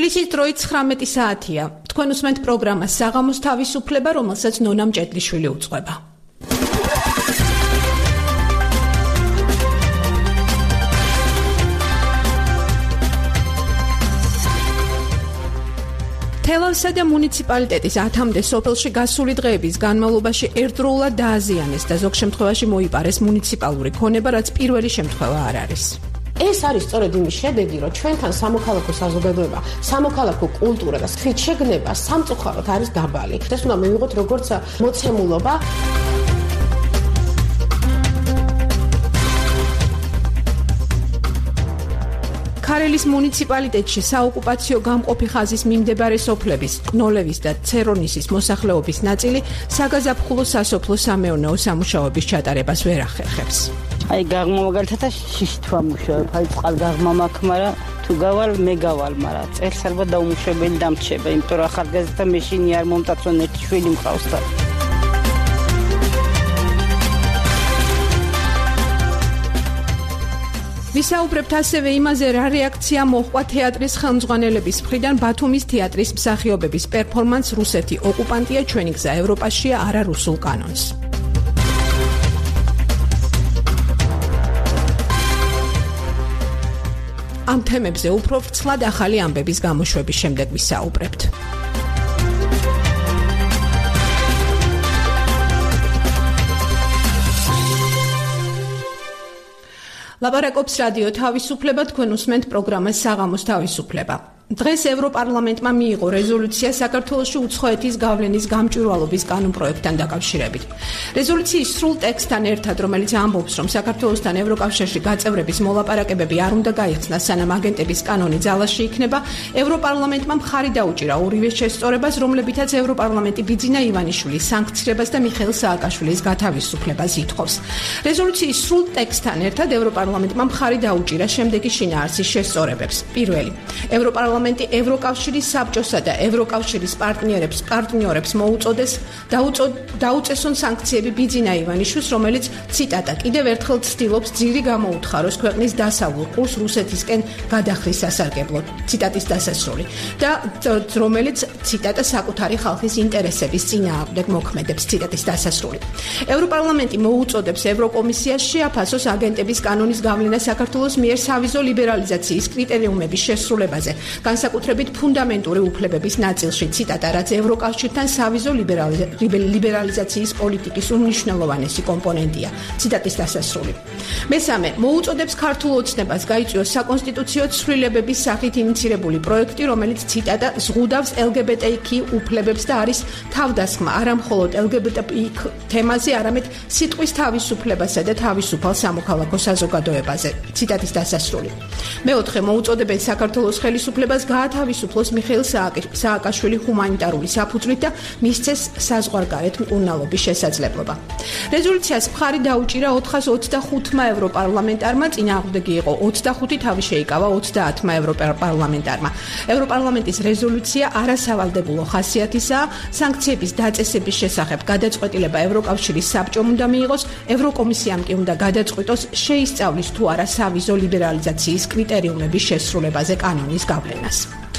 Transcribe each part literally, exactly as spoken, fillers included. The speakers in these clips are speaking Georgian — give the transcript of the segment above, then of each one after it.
თბილისის დროით ცხრამეტი საათია. თქვენ უსმენთ პროგრამას საღამოს თავისუფლება, რომელსაც ნონა მჭედლიშვილი უძღვება. თელავსა და მუნიციპალიტეტის ათამდე სოფელში გასული დღეების განმავლობაში ერთდროულად დააზიანეს და ზოგ შემთხვევაში მოიპარეს მუნიციპალური ქონება, რაც პირველი შემთხვევა არ არის. ეს არის სწორედ იმის შედეგი, რომ ჩვენთან სამოქალაქო საზოგადოება, სამოქალაქო კულტურა და ხიდშეგნება სამწუხაროდ არის დაბალი. ეს უნდა მივიღოთ როგორც მოცემულობა. ქარელის მუნიციპალიტეტში საოკუპაციო გამყოფი ხაზის მიმდებარე სოფლების, ნოლევის და ცერონისის მოსახლეობის ნაწილი საგაზაფხულო სასოფლო-სამეურნეო სამუშაოების ჩატარებას ვერ ახერხებს. აი გაღმა მაგალითად შიშთვა მუშაობ, აი წყალგაღმა მაქვს, მაგრამ თუ გავალ მე გავალ, მაგრამ წელს ალბათ დაუმუშავებელი დამრჩება, იმიტომ რომ ახალგაზრდა მეშინი არ მომტაცონ, ერთი შვილი მყავს და ვისაუბრებთ ასევე იმაზე, რა რეაქცია მოჰყვა თეატრის ხელმძღვანელების მხრიდან ბათუმის თეატრის მსახიობების პერფორმანს რუსეთი ოკუპანტია ჩვენი გზა ევროპაშია არა რუსულ კანონს. ამ თემებზე უფრო ვრცლად ახალი ამბების გამოშვების შემდეგ ვისაუბრებთ. ლაპარაკობს რადიო თავისუფლება, თქვენ უსმენთ პროგრამას საღამოს თავისუფლება. დღეს ევროპარლამენტმა მიიღო რეზოლუცია საქართველოში უცხოეთის გავლენის გამჭვირვალობის კანონპროექტთან დაკავშირებით. რეზოლუციის სრულ ტექსტთან ერთად, რომელიც ამბობს, რომ საქართველოსთან ევროკავშირში გაწევრების მოლაპარაკებები არ უნდა გაიხსნას, სანამ აგენტების კანონი ძალაში იქნება, ევროპარლამენტმა მხარი დაუჭირა ორივე შესწორებას, რომლებითაც ევროპარლამენტი ბიძინა ივანიშვილის სანქცირებას და მიხეილ სააკაშვილის გათავისუფლებას ითხოვს. რეზოლუციის სრულ ტექსტთან ერთად ევროპარლამენტმა მხარი დაუჭირა შემდეგი შინაარსის შესწორებებს. პირველი, ევროპარლამენტი ევროკავშირის საბჭოსა და ევროკავშირის პარტნიორებს პარტნიორებს მოუწოდეს დაუწესონ სანქციები ბიძინა ივანიშვილს, რომელიც ციტატა კიდევ ერთხელ ცდილობს ძირი გამოუთხაროს ქვეყნის დასავლურ ყურს რუსეთისკენ გადახრის სასარგებლოდ. ციტატის დასასრული და რომელიც ციტატა საკუთარი ხალხის ინტერესების წინააღმდეგ მოქმედებს. ციტატის დასასრული. ევროპარლამენტი მოუწოდებს ევროკომისიას შეაფასოს აგენტების კანონის გავლენა საქართველოს მიერ სავიზო ლიბერალიზაციის კრიტერიუმების შესრულებაზე. განსაკუთრებით ფუნდამენტური უფლებების ნაწილში, ციტატა, რაც ევროკავშირთან სავიზო ლიბერალიზაციის პოლიტიკის უმნიშვნელოვანესი კომპონენტია. ციტატის დასასრული. მესამე, მოუწოდებს ქართულ ოცნებას გაიწვიოს საკონსტიტუციო ცვლილებების სახით ინიცირებული პროექტი, რომელიც ციტატა ზღუდავს ელ გი ბი ტი კიუ უფლებებს და არის თავდასხმა არა მხოლოდ ელ გი ბი ტი კიუ თემაზე, არამედ სიტყვის თავისუფლებასა და თავისუფალ სამოქალაქო საზოგადოებაზე. ციტატის დასასრული. მეოთხე, მოუწოდებენ საქართველოს ხელისუფლებას გაათავისუფლოს მიხეილ სააკაშვილი ჰუმანიტარული საფუძვლით და მისცეს საზღვარგარეთ მკურნალობის შესაძლებლობა. რეზოლუციას მხარი დაუჭირა ოთხას ოცდახუთმა ევროპარლამენტარმა, წინააღმდეგი იყო ოცდახუთი, თავი შეიკავა ოცდაათმა ევროპარლამენტარმა. ევროპარლამენტის რეზოლუცია არასავალდებულო ხასიათისაა, სანქციების დაწესების შესახებ გადაწყვეტილება ევროკავშირის საბჭომ უნდა მიიღოს, ევროკომისიამ კი უნდა გადაწყვიტოს, შეისწავლის თუ არა სავიზო ლიბერალიზაციის კრიტერიუმების შესრულებაზე კანონის გავლენას.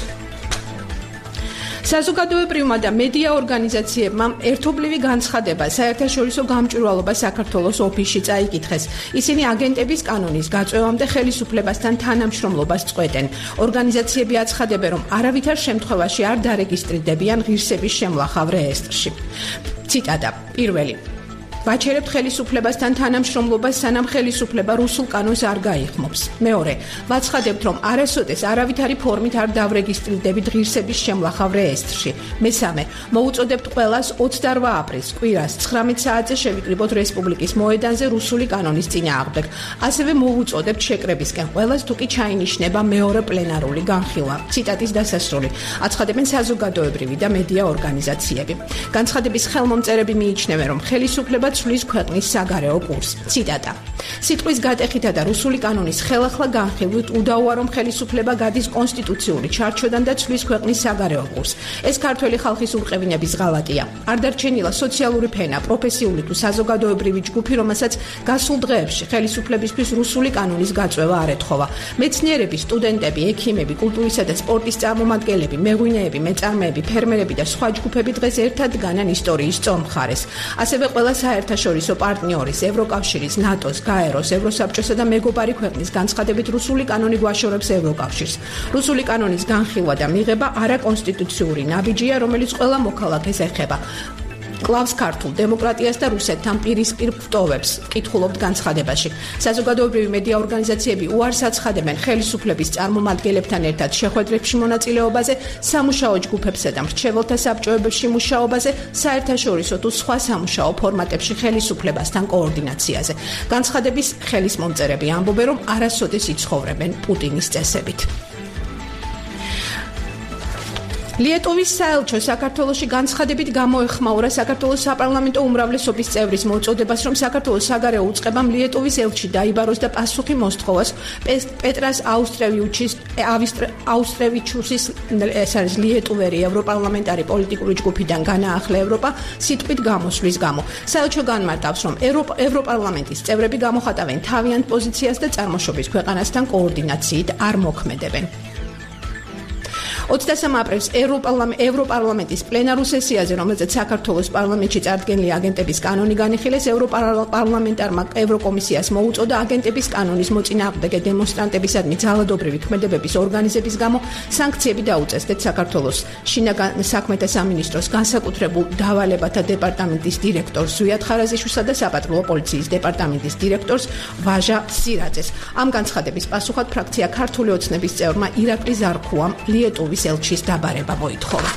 საზოგადოებრივმა და მედია ორგანიზაციებმა ერთობლივი განცხადება საერთაშორისო გამჭვირვალობა საქართველოს ოფისში წაიკითხეს. ისინი აგენტების კანონის გაწევამდე ხელისუფლებასთან თანამშრომლობას წყვეტენ. ორგანიზაციები აცხადებენ, რომ არავითარ შემთხვევაში არ დარეგისტრირდებიან ღირსების შემლახავ რეესტრში. ციტატა. პირველი. ვაჩერებთ ხელისუფლებასთან თანამშრომლობას, სანამ ხელისუფლება რუსულ კანონს არ გაიხმობს. მეორე, ვაცხადებთ, რომ არასოდეს არავითარი ფორმით არ დავრეგისტრირდებით ღირსების შემლახავ რეესტრში. მესამე, მოუწოდებთ ყველას ოცდარვა აპრილს, კვირას ცხრამეტ საათზე შევიკრიბოთ რესპუბლიკის მოედანზე რუსული კანონის წინააღმდეგ. ასევე მოუწოდებთ შეკრებისკენ ყველას, თუკი ჩაინიშნება მეორე პლენარული განხილვა. ციტატის დასასრული. აცხადებენ საზოგადოებრივი და მედია ორგანიზაციები. განცხადების ხელმომწერები მიიჩნევენ, რომ ხელისუფლება ცვლის ქვეყნის საგარეო კურსს. ციტატა. სიტყვის გატეხითა და რუსული კანონის ხელახლა განხილვით უდაოა, რომ ხელისუფლება გადის კონსტიტუციური ჩარჩოდან და ცვლის ქვეყნის საგარეო კურსს. ეს ქართველი ხალხის ურყევინების ღალატია. არ დარჩენილა სოციალური ფენა, პროფესიული თუ საზოგადოებრივი ჯგუფი, რომელსაც გასულ დღეებში ხელისუფლებისთვის რუსული კანონის გაწვევა არ ეთხოვა. მეცნიერები, სტუდენტები, ექიმები, კულტურისა და სპორტის წარმომადგენლები, მეღვინეები, მეწარმეები, ფერმერები და სხვა ჯგუფები დღეს ერთად დგანან ისტორიის სწორ მხარეს. ასევე ყველა საერთაშორისო პარტნიორის, ევროკავშირის, ნატოს, გაეროს, ევროსაბჭოსა და მეგობარი ქვეყნის განცხადებით რუსული კანონი გვაშორებს ევროკავშირს. რუსული კანონის განხილვა და მიღება არაკონსტიტუციური ნაბიჯია, რომელიც ყველა მოქალაქეს ეხება. კლავს ქართულ დემოკრატიას და რუსეთთან პირისპირ ფტოვებს, კითხულობთ განცხადებაში. საზოგადოებრივი მედია ორგანიზაციები უარს აცხადებენ ხელისუფლების წარმომადგენლებთან ერთად შეხვედრებში მონაწილეობაზე, სამუშაო ჯგუფებსა და მრჩეველთა საბჭოებში მუშაობაზე, საერთაშორისო თუ სხვა სამუშაო ფორმატებში ხელისუფლებასთან კოორდინაციაზე. განცხადების ხელისმომწერები ამბობენ, რომ არასოდეს იცხოვრებენ პუტინის წესებით. ლიეტოვის საელჩო საქართველოში განცხადებით გამოეხმაურა საქართველოს საპარლამენტო უმრავლესობის წევრის მოწოდებას, რომ საქართველოს საგარეო უწყებამ ლიეტოვის ელჩი დაიბაროს და პასუხი მოსთხოვას პეტრას აუსტრევიჩის აუსტრევიჩუსის ეს არის ლიეტუვერი ევროპარლამენტარი პოლიტიკური ჯგუფიდან განაახლე ევროპა სიტყვით გამოსვლის გამო. საელჩო განმარტავს, რომ ევროპარლამენტის წევრები გამოხატავენ თავიანთ პოზიციას და წარმოშობის ქვეყანასთან კოორდინაციით არ მოქმედებენ. ოცდასამ აპრილს ევროპარლამენტის პლენარულ სესიაზე, რომელზეც საქართველოს პარლამენტში წარდგენილი აგენტების კანონი განიხილეს, ევროპარლამენტარმა ევროკომისიას მოუწოდა აგენტების კანონის მოწინააღმდეგე დემონსტრანტებისადმი ძალადობრივი ქმედებების ორგანიზების გამო სანქციები დაუწესდეთ საქართველოს შინაგან საქმეთა სამინისტროს განსაკუთრებულ დავალებათა დეპარტამენტის დირექტორს ზვიად ხარაზიშვილსა და საპატრულო პოლიციის დეპარტამენტის დირექტორს ვაჟა სირაძეს. ამ განცხადების პასუხად ფრაქცია ქართული ოცნების წევრმა ირაკლი ზარქუამ ლიეტოვის ელჩის დაბარება მოითხოვა.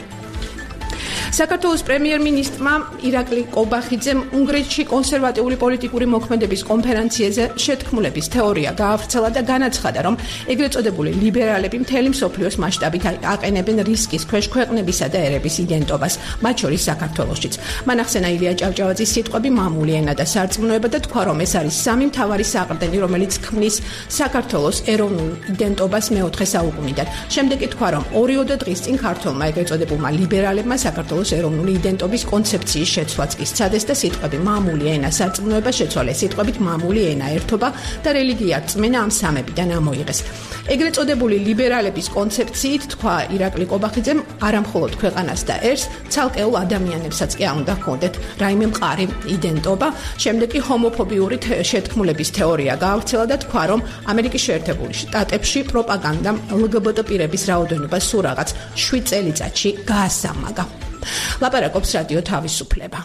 საქართველოს პრემიერ-მინისტრმა ირაკლი კობახიძემ უნგრეთში კონსერვატიული პოლიტიკური მოქმედების კონფერენციაზე შეთქმულების თეორია გაავრცელა და განაცხადა, რომ ეგრეთ წოდებული ლიბერალები მთელი მსოფლიოს მასშტაბით აყენებენ რისკის ქვეშ ქვეყნებისა და ერების იდენტობას, მათ შორის საქართველოშიც. მან ახსენა ილია ჭავჭავაძის სიტყვები მამული ენა და სარწმუნოება და თქვა, რომ ეს არის სამი მთავარი საყრდენი, რომელიც ქმნის საქართველოს ეროვნულ იდენტობას მეოთხე საუკუნიდან. შემდეგ კი თქვა, რომ ორიოდე დღის წინ ქართველმა ეგრეთ წოდებულმა ლიბერალებმა საქართველოს ეროვნული იდენტობის კონცეფციის შეცვლაც კი სცადეს და სიტყვები მამული ენა სარწმუნოება შეცვალეს სიტყვებით მამული ენა ერთობა და რელიგია რწმენა ამ სამებიდან ამოიღეს. ეგრეთ წოდებული ლიბერალების კონცეფციით თქვა ირაკლი კობახიძემ, არამხოლოდ ქვეყანას და ერს, ცალკეულ ადამიანებსაც კი არ უნდა ჰქონდეთ რაიმე მყარი იდენტობა. შემდეგ კი ჰომოფობიური შეთქმულების თეორია გაავრცელა და თქვა, რომ ამერიკის შეერთებული შტატებში პროპაგანდამ ლგბტ პირების რაოდენობა სულ რაღაც შვიდ წელიწადში გაასამაგა. ლაპარაკობს რადიო თავისუფლება.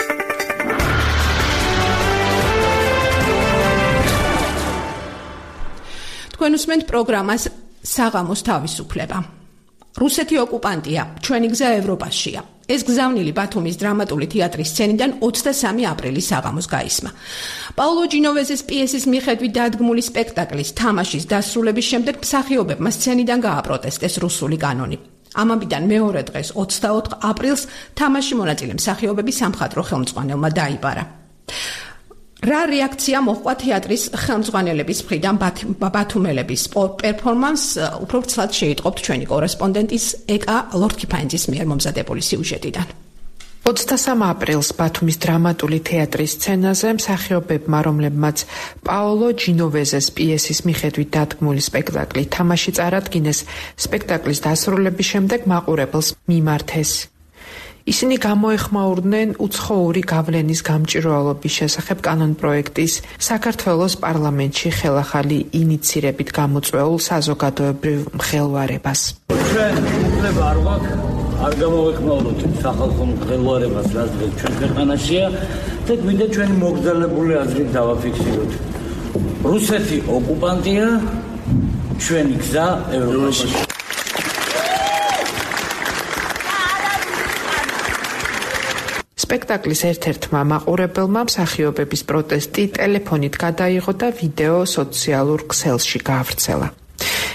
თქვენ უსმენთ პროგრამას საღამოს თავისუფლება. რუსეთი ოკუპანტია, ჩვენი გზა ევროპაშია. ეს გზავნილი ბათუმის დრამატული თეატრის სცენიდან ოცდასამი აპრილის საღამოს გაისმა. პაოლო ჯინოვეზეს პიესის მიხედვით დადგმული სპექტაკლის თამაშის დასრულების შემდეგ მსახიობებმა სცენიდან გააპროტესტეს რუსული კანონი. ამამდან მეორე დღეს ოცდაოთხ აპრილს თამაში მონაწილე მსახიობები სამხატვრო ხელმძღვანელმა დაიბარა. რა რეაქცია მოჰყვა თეატრის ხელმძღვანელების მხრიდან ბათუმელების პერფორმანსს, უფრო ცლად შეიტყობთ ჩვენი კორესპონდენტის ეკა ლორდქიფაინძის მიერ მომზადებული სიუჟეტიდან. ოცდასამ აპრილს ბათუმის დრამატული თეატრის სცენაზე მსახიობებმა, რომლებმაც პაოლო ჯინოვეზეს პიესის მიხედვით დადგმული სპექტაკლი თამაში წარადგინეს, სპექტაკლის დასრულების შემდეგ მაყურებელს მიმართეს. ისინი გამოეხმაურდნენ უცხოური გავლენის გამჭვირვალობის შესახებ კანონპროექტის საქართველოს პარლამენტში ხელახალი ინიცირებით გამოწვეულ საზოგადოებრივ მხელვარებას. ჩვენ უფლება არ გვაქვს არ გამოეხმაუროთ სახალხო მხელვარებას, რაც დღეს ჩვენ ქვეყანაშია და გვინდა ჩვენი მოგზაურებული აზრით დავაფიქსიროთ. რუსეთი ოკუპანტია, ჩვენი გზა ევროპაში. სპექტაკლის ერთ-ერთმა მაყურებელმა მსახიობების პროტესტი ტელეფონით გადაიღო და ვიდეო სოციალურ ქსელში გაავრცელა.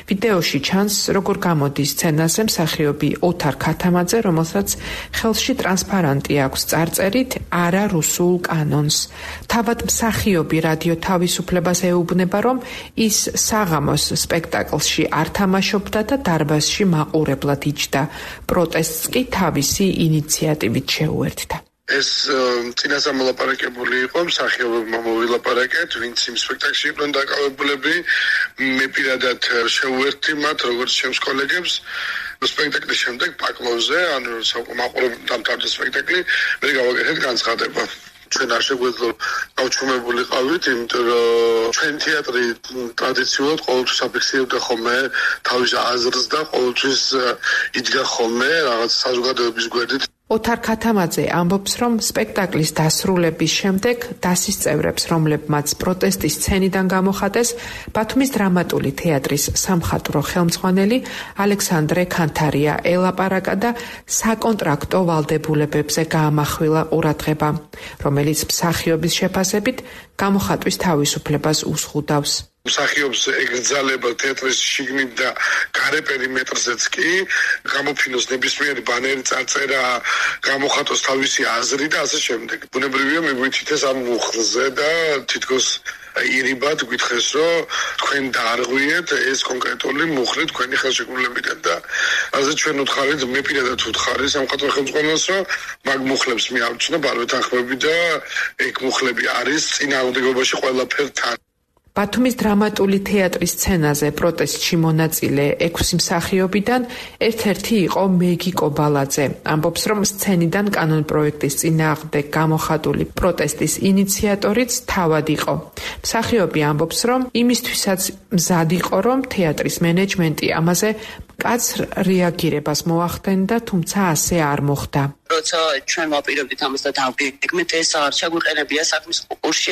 ვიდეოში ჩანს, როგორ გამოდის სცენაზე მსახიობი ოთარ ქათამაძე, რომელსაც ხელში ტრანსპარანტი აქვს წარწერით არა რუსულ კანონს. თავად მსახიობი რადიო თავისუფლებას ეუბნება, რომ ის საღამოს სპექტაკლში არ თამაშობდა და დარბაზში მაყურებლად იჯდა. პროტესტს კი თავისი ინიციატივით შეუერთდა. ეს წინასამოლაპარაკებული იყო, მსახიობებმა მოვილაპარაკეთ, ვინც იმ სპექტაკლში იყვნენ დაკავებულები. მე პირადად შეუერთდი მათ, როგორც ჩემს კოლეგებს. სპექტაკლის შემდეგ პაკლოზე, ანუ საყურებლად დამთავრდა სპექტაკლი, მე გავაკეთეთ განცხადება. ჩვენ არ შეგვეძლო გავჩუმებულიყავით, იმიტომ რომ ჩვენ თეატრი ტრადიციულად ყოველთვის აფიქსირებდა ხოლმე თავის აზრს და ყოველთვის იდგა ხოლმე რაღაც საზოგადოების გვერდით. ოთარ ქათამაძე ამბობს, რომ სპექტაკლის დასრულების შემდეგ დასის წევრებს, რომლებმაც პროტესტის სცენიდან გამოხატეს, ბათუმის დრამატული თეატრის სამხატვრო ხელმძღვანელი ალექსანდრე ქანთარია ელაპარაკა და საკონტრაქტო ვალდებულებებზე გაამახვილა ყურადღება, რომელიც მსახიობის შეფასებით გამოხატვის თავისუფლებას უზღუდავს. მსახიობს ეკრძალება თეატრის შიგნით და გარე პერიმეტრზეც კი გამოფინოს ნებისმიერი ბანერი, წარწერა, გამოხატოს თავისი აზრი და ასე შემდეგ. ბუნებრივია მიგვიჩიტეს ამ მუხლზე და თითქოს ირიბად გითხეს, რომ თქვენ დაარღვიეთ ეს კონკრეტული მუხლი თქვენი ხელშეკრულებიდან და ასე ჩვენ უთხარით, მე პირადად უთხარი სამხატვრო ხელმძღვანელს, რომ მაგ მუხლებს მე ავწნობ, არ ვეთანხმები და ეგ მუხლები არის წინააღმდეგობაში ყველაფერთან. ბათუმის დრამატული თეატრის სცენაზე პროტესტში მონაწილე ექვსი მსახიობიდან ერთ-ერთი იყო მეგი კობალაძე. ამბობს, რომ სცენიდან კანონპროექტის წინააღმდეგ გამოხატული პროტესტის ინიციატორიც თავად იყო. მსახიობი ამბობს, რომ იმისთვისაც მზად იყო, რომ თეატრის მენეჯმენტი ამაზე მკაცრ რეაგირებას მოახდენდა, თუმცა ასე არ მოხდა. როცა ჩვენ ვაპირებდით ამას და დავგეგმეთ, ეს არ შეგვიყენებია საქმის კურსში,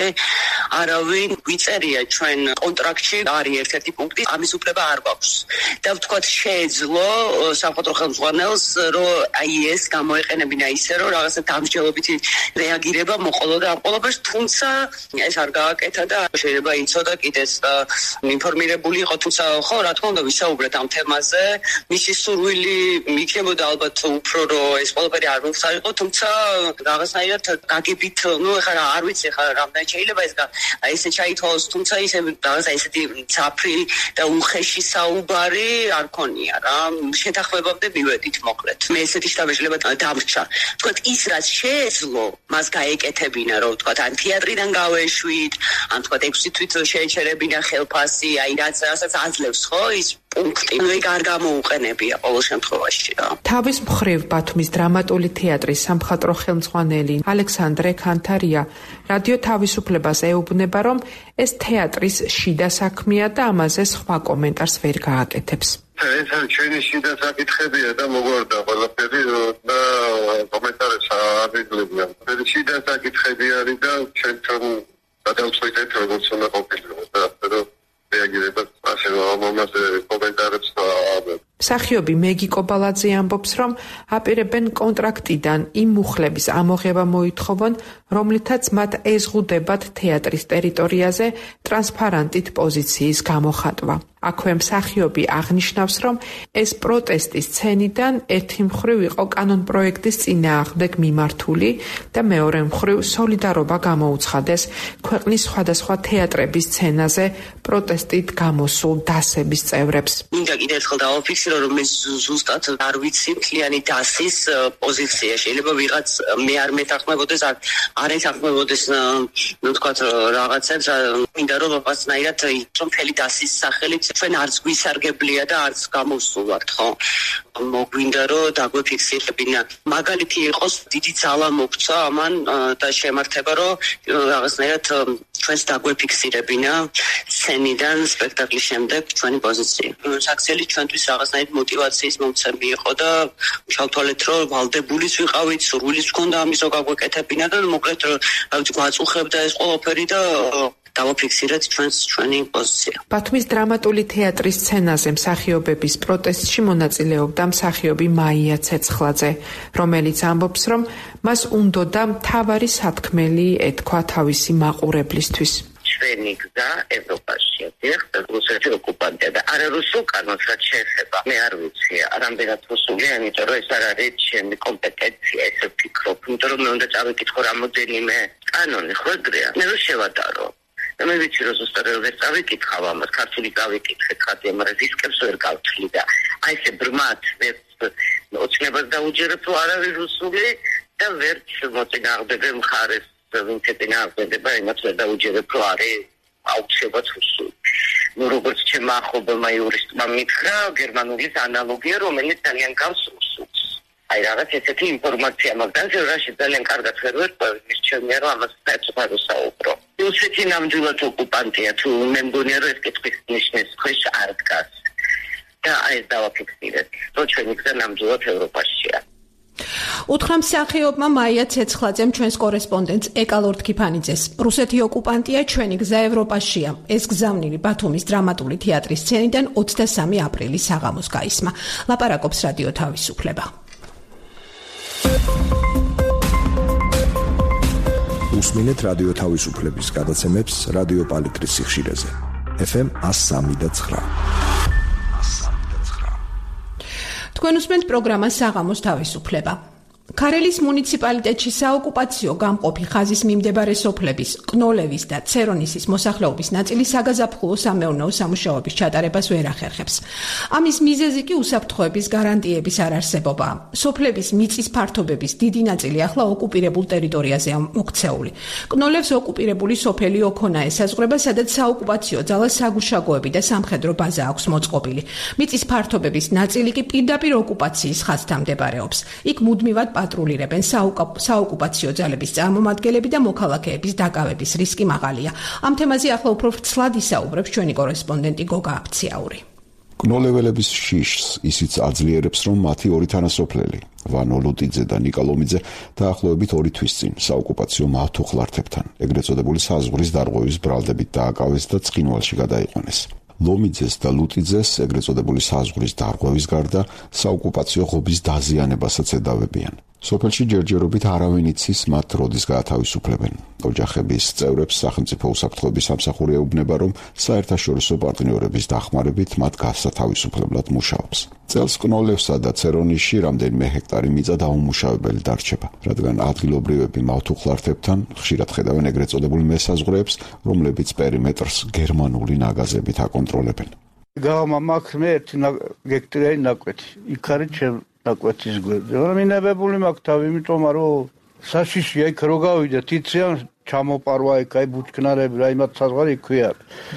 არავინ გვიწერია ჩვენ კონტრაქტში არის ერთ-ერთი პუნქტი, ამის უფლება არ გვაქვს. და ვთქვათ, შეეძლო სამხატვრო ხელმძღვანელს, რომ აი ეს გამოეყენებინა ისე, რომ რაღაცა დამსჯელობითი რეაგირება მოყოლოდა ამ ყველაფერს, თუმცა ეს არ გააკეთა და შეიძლება იცოდა კიდეც ინფორმირებული იყო, თუმცა ხო, რა თქმა უნდა, ვისაუბრეთ ამ თემაზე, მისი სურვილი იქნებოდა ალბათ უფრო, რომ ეს ყველაფერი არ მოხსარიყო, თუმცა რაღაცნაირად გაგებით, ნუ ეხლა არ ვიცი, ეხლა რამდენი შეიძლება ეს ესე ჩაითვალოს, თუმცა ისე რაღაცა ესეთი ცაფრი და უხეში საუბარი არ ქონია რა. შეთანხმებამდე მივედით მოკლედ. მე ესეთი შთაბეჭდილება დამრჩა. თქვათ, ის რაც შეეძლო, მას გაეკეთებინა, რომ თქვათ, ან თეატრიდან გავეშვით, ან თქვათ, ექვსი თვით შეეჩერებინა ხელფასი, აი რაც რასაც აძლევს, ხო, ის პუნქტი. მე არ გამოუყენებია ყოველ შემთხვევაში რა. თავის მხრივ ბათუმის დრამატული თეატრის სამხატვრო ხელმძღვანელი ალექსანდრე ქანთარია რადიო თავისუფლებას ეუბნება, რომ ეს თეატრის შიდა საქმეა და ამაზე სხვა კომენტარს ვერ გააკეთებს. ეს არის ჩვენი შიდა საკითხებია და მოგვარდა ყველაფერი და კომენტარებს არ ვიგლებია. ეს შიდა საკითხები არის და ჩვენ თვითონ გადავწყვეტეთ, როგორც უნდა ყოფილიყო და ასე რეაგირება ასე მომაზე კომენტარებს და მსახიობი მეგი კობალაძე ამბობს, რომ აპირებენ კონტრაქტიდან იმ მუხლების ამოღება მოითხოვონ, რომლითაც მათ ეზღუდებათ თეატრის ტერიტორიაზე ტრანსპარანტით პოზიციის გამოხატვა. აქვე მსახიობი აღნიშნავს, რომ ეს პროტესტის სცენიდან ერთი მხრივ იყო კანონპროექტის წინააღმდეგ მიმართული და მეორე მხრივ სოლიდარობა გამოუცხადეს ქვეყნის სხვადასხვა თეატრების სცენაზე პროტესტით გამოსულ დასების წევრებს. მინდა კიდევ ერთხელ დავაფიქსირო, რომ მე ზუსტად არ ვიცი მთლიანი დასის პოზიცია. შეიძლება ვიღაც მე არ მეთანხმებოდეს, არ ეთანხმებოდეს, ნუ თქვათ რაღაცებს, მინდა რომ რაღაცნაირად რომ მთელი დასის სახელით ჩვენ არც გვისარგებლია და არც გამოვსულვართ, ხო? მოგვინდა რომ დაგვეფიქსირებინა. მაგალითი იყოს, დიდი ძალა მოგცა ამან და შემართება, რომ რაღაცნაირად ჩვენს დაგვეფიქსირებინა სცენიდან სპექტაკლის შემდეგ ჩვენი პოზიცია. საქციელი ჩვენთვის რაღაცნაირად მოტივაციის მომცემი იყო და ჩავთვალეთ, რომ ვალდებულიც ვიყავით, სურვილიც გქონდა ამის რომ გაგვეკეთებინა და მოკლედ გვაწუხებდა ეს ყველაფერი და დავაფიქსირეთ ჩვენს ჩვენი პოზიცია. ბათუმის დრამატული თეატრის სცენაზე მსახიობების პროტესტში მონაწილეობდა მსახიობი მაია ცეცხლაძე, რომელიც ამბობს, რომ მას უნდოდა მთავარი სათქმელი ეთქვა თავისი მაყურებლისთვის. ჩვენი გზა ევროპაშია. დიახ, რუსეთი ოკუპანტია და არა რუსულ კანონს რაც შეეხება. მე არ ვიცი, რამდენად რუსულია, იმიტომ რომ ეს არ არის ჩემი კომპეტენცია, ესე ვფიქრობ. იმიტომ რომ მე უნდა წავიკითხო რამოდენიმე კანონი, ხო ეგრეა? მე რო შევატარო. და მე ვიცი რომ ზუსტად ვერ წავიკითხავ ამას, ქართული გავიკითხეთ ხათი, მაგრამ რისკებს ვერ გავთვლი და აი ესე ბრმად ვერც ოცნებას დაუჯერებ რომ არ არის რუსული და ვერც მოწინააღმდეგე მხარეს ვინც ეწინააღმდეგება იმათ ვერ დაუჯერებ რომ არის აუცილებლად რუსული. ნუ როგორც ჩემმა ახლობელმა იურისტმა მითხრა, გერმანულის ანალოგია, რომელიც ძალიან გავს რუსულს. აი რაღაც ესეთი ინფორმაცია მაგდანს რაში ძალიან კარგად ვერ ვერკვევი, მისჩვენია რომ ამას საერთოდ არ ვსაუბრო. რუსეთი ნამდვილად ოკუპანტია, თუ მე მგონია რომ ეს კითხვის ნიშნის ქვეშ არ დგას. და აი ეს დავაფიქსირეთ, რომ ჩვენი გზა ნამდვილად ევროპაშია. უთხრა მსახიობმა მაია ცეცხლაძემ ჩვენს კორესპონდენტს ეკალორდ ქიფანიძეს. რუსეთი ოკუპანტია, ჩვენი გზა ევროპაშია. ეს გზავნილი ბათუმის დრამატული თეატრის სცენიდან ოცდასამი აპრილის საღამოს გაისმა. ლაპარაკობს რადიო თავისუფლება. უსმინეთ რადიო თავისუფლების გადაცემებს რადიო პალიტრის სიხშირეზე. ეფ ემ one oh three point nine. თქვენ უსმენთ პროგრამას საღამოს თავისუფლება. ქარელის მუნიციპალიტეტში საოკუპაციო გამყოფი ხაზის მიმდებარე სოფლების, კნოლევის და ცერონისის მოსახლეობის ნაწილი საგაზაფხულო სამეურნეო სამუშაოების ჩატარებას ვერ ახერხებს. ამის მიზეზი კი უსაფრთხოების გარანტიების არარსებობაა. სოფლების მიწის ფართობების დიდი ნაწილი ახლა ოკუპირებულ ტერიტორიაზეა მოქცეული. კნოლევს ოკუპირებული სოფელი ოქონა ესაზღვრება, სადაც საოკუპაციო ძალას საგუშაგოები და სამხედრო ბაზა აქვს მოწყობილი. მიწის ფართობების ნაწილი კი პირდაპირ ოკუპაციის ხაზთან მდებარეობს. იქ მუდმივად პატრულირებენ საოკუპაციო ძალების წარმომადგენლები და მოქალაქეების დაკავების რისკი მაღალია. ამ თემაზე ახლა უფრო ვრცლად ისაუბრებს ჩვენი კორესპონდენტი გოგა აფციაური. კნოლეველების შიშს ისიც აძლიერებს, რომ მათი ორი თანასოფლელი, ვანო ლუტიძე და ნიკა ლომიძე, დაახლოებით ორი თვის წინ საოკუპაციო მავთუხლართებთან, ეგრეთ წოდებული საზღვრის დარღვევის ბრალდებით დააკავეს და ცხინვალში გადაიყვანეს. ლომიძეს და ლუტიძეს ეგრეთ წოდებული საზღვრის დარღვევის გარდა საოკუპაციო ღობის დაზიანებასაც ედავებიან. სოფელში ჯერჯერობით არავინ იცის მათ როდის გაათავისუფლებენ. ოჯახების წევრებს სახელმწიფო უსაფრთხოების სამსახური ეუბნება, რომ საერთაშორისო პარტნიორების დახმარებით მათ გასათავისუფლებლად მუშაობს. წელს კნოლევსა და ცერონიშში რამდენიმე ჰექტარი მიწა დაუმუშავებელი დარჩება, რადგან ადგილობრივები მავთუხლართებთან ხშირად ხედავენ ეგრეთ წოდებულ მესაზღვრეებს, რომლებიც პერიმეტრს გერმანული ნაგაზებით აკონტროლებენ. გამა მაქვს მე ერთი ჰექტარი ნაკვეთი. იქ არის ჩემ ნაკვეთის გვერდზე. მაგრამ ინებებული მაქვს თავი, იმიტომ რომ საშიშია იქ რო გავიდეთ, იციან ჩამოპარვა იქ აი ბუჩქნარები, რა იმათ საზღვარი იქვია.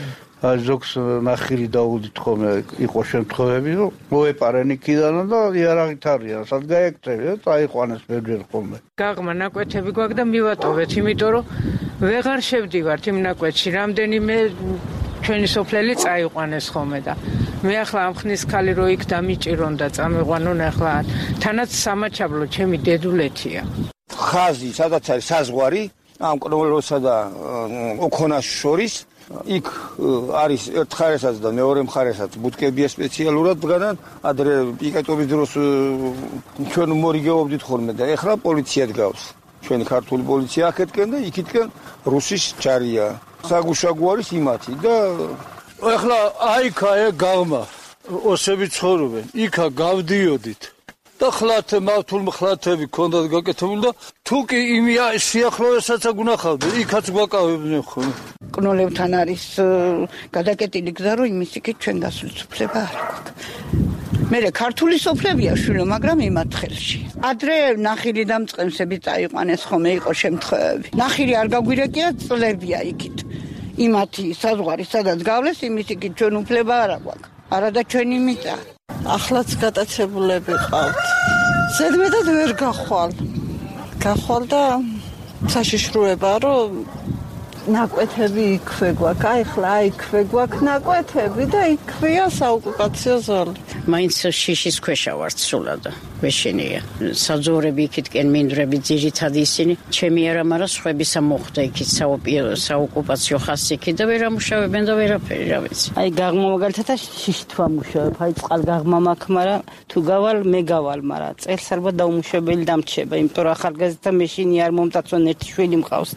აი ზოგს ნახირი დაუდით ხოლმე იყო შემთხვევები, რომ მოეპარენ იქიდან და იარაღით არიან, სად გაეკეთები და წაიყვანეს ბევრჯერ ხოლმე. გაღმა ნაკვეთები გვაქვს და მივატოვეთ, იმიტომ რომ ვეღარ შევდივართ იმ ნაკვეთში, რამდენიმე ჩვენი სოფლელი წაიყვანეს ხოლმე და მე ახლა ამ ხნის ქალი რო იქ დამიჭირონ და წამეყვანონ ახლა თანაც სამაჩაბლო ჩემი დედულეთია. ხაზი, სადაც არის საზღვარი, ამ კნოლევსა და ოქონას შორის, იქ არის ერთ მხარესაც და მეორე მხარესაც ბუდკებია სპეციალურად დგანან, ადრე პიკეტობის დროს ჩვენ მორიგეობდით ხოლმე და ეხლა პოლიცია დგავს. ჩვენი ქართული პოლიცია აქეთკენ და იქითკენ რუსის ჯარია. საგუშაგო არის იმათი და ეხლა აიქა ე გავმა ოსები ცხოვრობენ, იქა გავდიოდით და ხლათე მავთულ ხლათები ქონდათ გაკეთებული და თუ კი იმია სიახლოვესაც აგუნახავდი, იქაც გვაკავებდნენ ხოლმე. კნოლევთან არის გადაკეტილი გზა, რომ იმის იქით ჩვენ გასულწუფლება არ გვაქვს. მერე ქართული სოფლებია შვილო, მაგრამ იმათ ხელში. ადრე ნახირი და მწყემსები წაიყვანეს ხოლმე, იყო შემთხვევები. ნახირი არ გაგვირეკია, წლებია იქით. იმათი საზღვარი სადაც გავლეს, იმის იქით ჩვენ უფლება არ აქვს. არა და ჩვენი მიწა. ახლაც გადაცებულები ყავთ. ზედმეტად ვერ გახვალ. გახვალ და საშიშროება, რომ ნაკვეთები იქვე გვაქვს, აი ხლა იქვე გვაქვს ნაკვეთები და იქვეა საოკუპაციო ზოლი. მაინც შიშის ქვეშა ვართ სულად. ვეშენია. საძოვრები იქითკენ მინდვრები ძირითადი ისინი. ჩემი არა, მაგრამ სხვების მოხდა იქით საოკუპაციო ხაზი იქით და ვერ ამუშავებენ და ვერაფერი, რა ვიცი. აი გაღმა მაგალითად შიშით ვამუშავებ, აი წყალგაღმა მაქვს, მაგრამ თუ გავალ მე გავალ, მაგრამ წელს ალბათ დაუმუშავებელი დამრჩება, იმიტომ რომ ახალგაზრდა მეშინი არ მომტაცონ ერთი შვილი მყავს და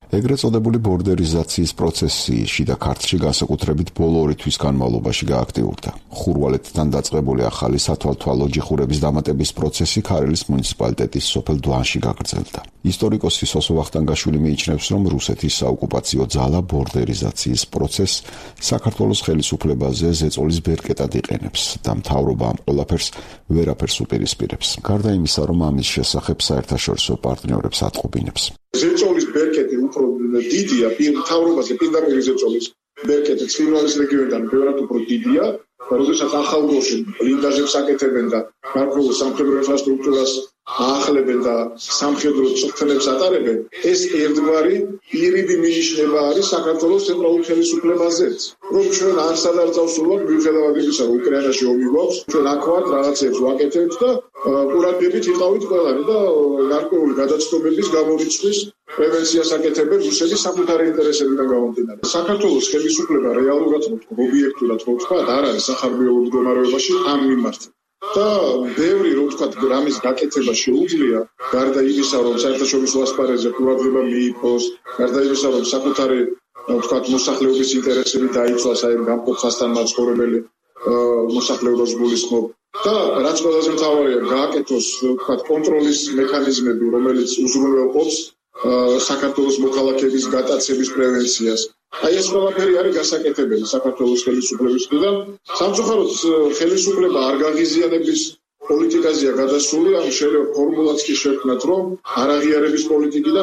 ეგრეთ წოდებული ბორდერიზაციის პროცესი შიდა ქართლში განსაკუთრებით ბოლო ორი თვის განმავლობაში გააქტიურდა. ხურვალეთთან დაწყებული ახალი სათვალთვალო ჯიხურების დამატების პროცესი ქარელის მუნიციპალიტეტის სოფელ დვანში გაგრძელდა. ისტორიკოსი სოსო ვახტანგაშვილი მიიჩნევს, რომ რუსეთის საოკუპაციო ძალა ბორდერიზაციის პროცესს საქართველოს ხელისუფლებაზე ზეწოლის ბერკეტად იყენებს და მთავრობა ამ ყველაფერს ვერაფერს უპირისპირებს. გარდა იმისა, რომ ამის შესახებ საერთაშორისო პარტნიორებს ატყობინებს. ზეწოლის ბერკეტი უფრო დიდია, მთავრობაზე პირდაპირ ზეწოლის ბერკეტი ცხინვალის რეგიონიდან ბევრად უფრო დიდია, როდესაც ახალგორში ბლინდაჟებს აკეთებენ და გარკვეულ სამხედრო ინფრასტრუქტურას აახლებენ და სამხედრო წვრთნებს ატარებენ, ეს ერთგვარი პირიდი მინიშნება არის საქართველოს ცენტრალურ ხელისუფლებაზეც. რომ ჩვენ არსად არ წავსულვართ, მიუხედავად იმისა, რომ უკრაინაში ომი გვაქვს, ჩვენ აქ ვართ, რაღაცებს ვაკეთებთ და ყურადღებით იყავით ყველანი და გარკვეული გადაცნობების გამორიცხვის პრევენციას აკეთებენ რუსეთის საკუთარი ინტერესებიდან გამომდინარე. საქართველოს ხელისუფლება რეალურად მოთქვა, ობიექტურად მოთქვა, არ არის სახარბიელო მდგომარეობაში ამ მიმართად. და ბევრი რომ ვთქვათ რამის გაკეთება შეუძლია, გარდა იმისა, რომ საერთაშორისო ასპარეზზე ყურადღება მიიპოვოს, გარდა იმისა, რომ საკუთარი ვთქვათ მოსახლეობის ინტერესები დაიცვას აი გამყოფასთან მაცხოვრებელი მოსახლეობას გულისხმობ და რაც ყველაზე მთავარია, გააკეთოს ვთქვათ კონტროლის მექანიზმები, რომელიც უზრუნველყოფს საქართველოს მოქალაქეების გატაცების პრევენციას. აი ეს ყველაფერი არის გასაკეთებელი საქართველოს ხელისუფლებისგან. სამწუხაროდ ხელისუფლება არ გაღიზიანების პოლიტიკაზეა გადასული, ამ შეიძლება ფორმულაც კი შევქმნათ, რომ არაღიარების პოლიტიკიდან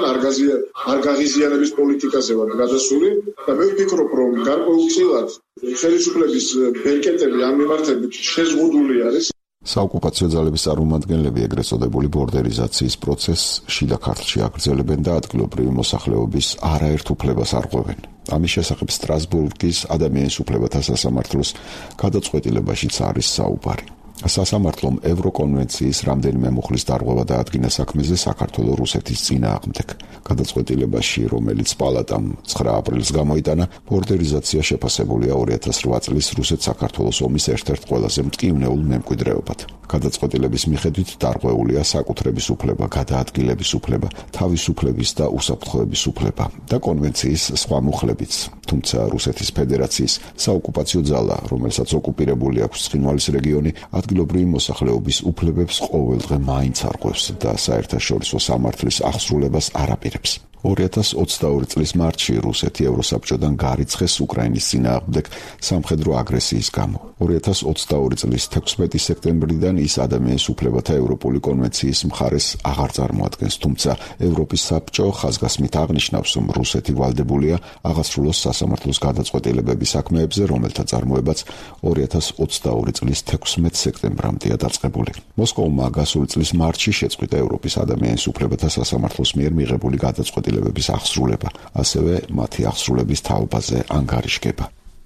არ გაღიზიანების პოლიტიკაზე ვარ გადასული და მე ვფიქრობ, რომ გარკვეულწილად ხელისუფლების ბერკეტები ამ მიმართებით შეზღუდული არის. საოკუპაციო ძალების წარმომადგენლები ეგრეთ წოდებული ბორდერიზაციის პროცესს შიდა ქართლში აგრძელებენ და ადგილობრივი მოსახლეობის არაერთ უფლებას არღვევენ. ამის შესახებ სტრასბურგის ადამიანის უფლებათა სასამართლოს გადაწყვეტილებაშიც არის საუბარი. სასამართლომ ევროკონვენციის რამდენიმე მუხლის დარღვევა დაადგინა საქმეზე საქართველოს რუსეთის წინააღმდეგ. გადაწყვეტილებაში, რომელიც პალატამ ცხრა აპრილს გამოიტანა, ბორდერიზაცია შეფასებულია ორი ათას რვა წლის რუსეთ-საქართველოს ომის ერთ-ერთ ყველაზე მტკივნეულ მემკვიდრეობად. გადაწყვეტილების მიხედვით დარღვეულია საკუთრების უფლება, გადაადგილების უფლება, თავისუფლების და უსაფრთხოების უფლება და კონვენციის სხვა მუხლებიც. თუმცა რუსეთის ფედერაციის საოკუპაციო ძალა, რომელსაც ოკუპირებული აქვს ცხინვალის რეგიონი, ადგილობრივი მოსახლეობის უფლებებს ყოველდღე მაინც არღვევს და საერთაშორისო სამართლის აღსრულებას არ აპირებს. ორი ათას ოცდაორი წლის მარტში რუსეთი ევროსაბჭოდან გარიცხეს უკრაინის წინააღმდეგ სამხედრო აგრესიის გამო. ორი ათას ოცდაორი წლის თექვსმეტი სექტემბრიდან ის ადამიანის უფლებათა ევროპული კონვენციის მხარეს აღარ წარმოადგენს, თუმცა ევროპის საბჭო ხაზგასმით აღნიშნავს, რომ რუსეთი ვალდებულია აღასრულოს სასამართლოს გადაწყვეტილებების საქმეებზე, რომელთა წარმოებაც ორი ათას ოცდაორი წლის თექვსმეტ სექტემბრამდეა დაწყებული. მოსკოვმა გასული წლის მარტში შეწყვიტა ევროპის ადამიანის უფლებათა სასამართლოს მიერ მიღებული გადაწყვეტილება აღსრულება, ასევე მათი აღსრულების თაობაზე ანგარიშგება.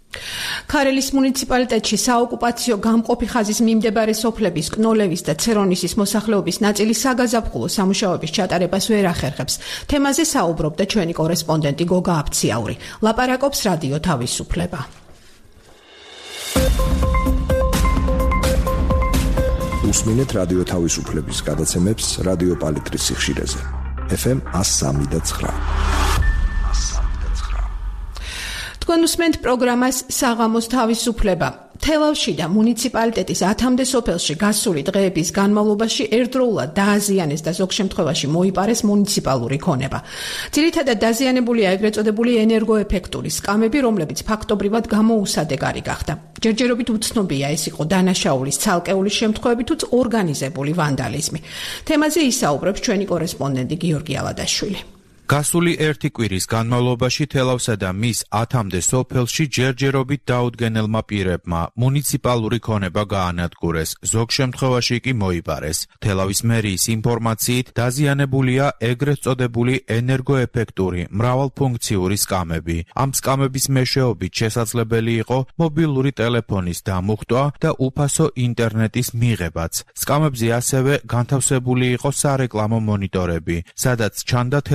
ქარელის მუნიციპალიტეტში საოკუპაციო გამყოფი ხაზის მიმდებარე სოფლების კნოლევის და ცერონისის მოსახლეობის ნაწილი საგაზაფხულო სამუშაოების ჩატარებას ვერ ახერხებს. თემაზე საუბრობდა ჩვენი კორესპონდენტი გოგა აფციაური. ლაპარაკობს რადიო თავისუფლება. უსმინეთ რადიო თავისუფლების გადაცემებს რადიო პალიტრის სიხშირეზე. ეფ ემ ას სამი და ცხრა. თქვენ უსმენთ პროგრამას საღამოს თავისუფლება. თელავში და მუნიციპალიტეტის ათამდე სოფელში გასული დღეების განმავლობაში ერთდროულად დააზიანეს და ზოგ შემთხვევაში მოიპარეს მუნიციპალური ქონება. ძირითადად დაზიანებულია ეგრეთ წოდებული ენერგოეფექტური სკამები, რომლებიც ფაქტობრივად გამოუსადეგარი გახდა. ჯერჯერობით უცნობია ეს იყო დანაშაულის ცალკეული შემთხვევები თუ ორგანიზებული ვანდალიზმი. თემაზე ისაუბრებს ჩვენი კორესპონდენტი გიორგი ალადაშვილი. გასული ერთი კვირის განმავლობაში თელავსა და მის ათამდე სოფელში ჯერჯერობით დაუდგენელმა პირებმა მუნიციპალური ქონება გაანადგურეს, ზოგ შემთხვევაში კი მოიპარეს. თელავის მერიის ინფორმაციით დაზიანებულია ეგრეთ წოდებული ენერგოეფექტური მრავალფუნქციური სკამები. ამ სკამების მეშვეობით შესაძლებელი იყო მობილური ტელეფონის დამუხტვა და უფასო ინტერნეტის მიღებაც. სკამებზე ასევე განთავსებული იყო სარეკლამო მონიტორები, სადაც ჩანდა თელავის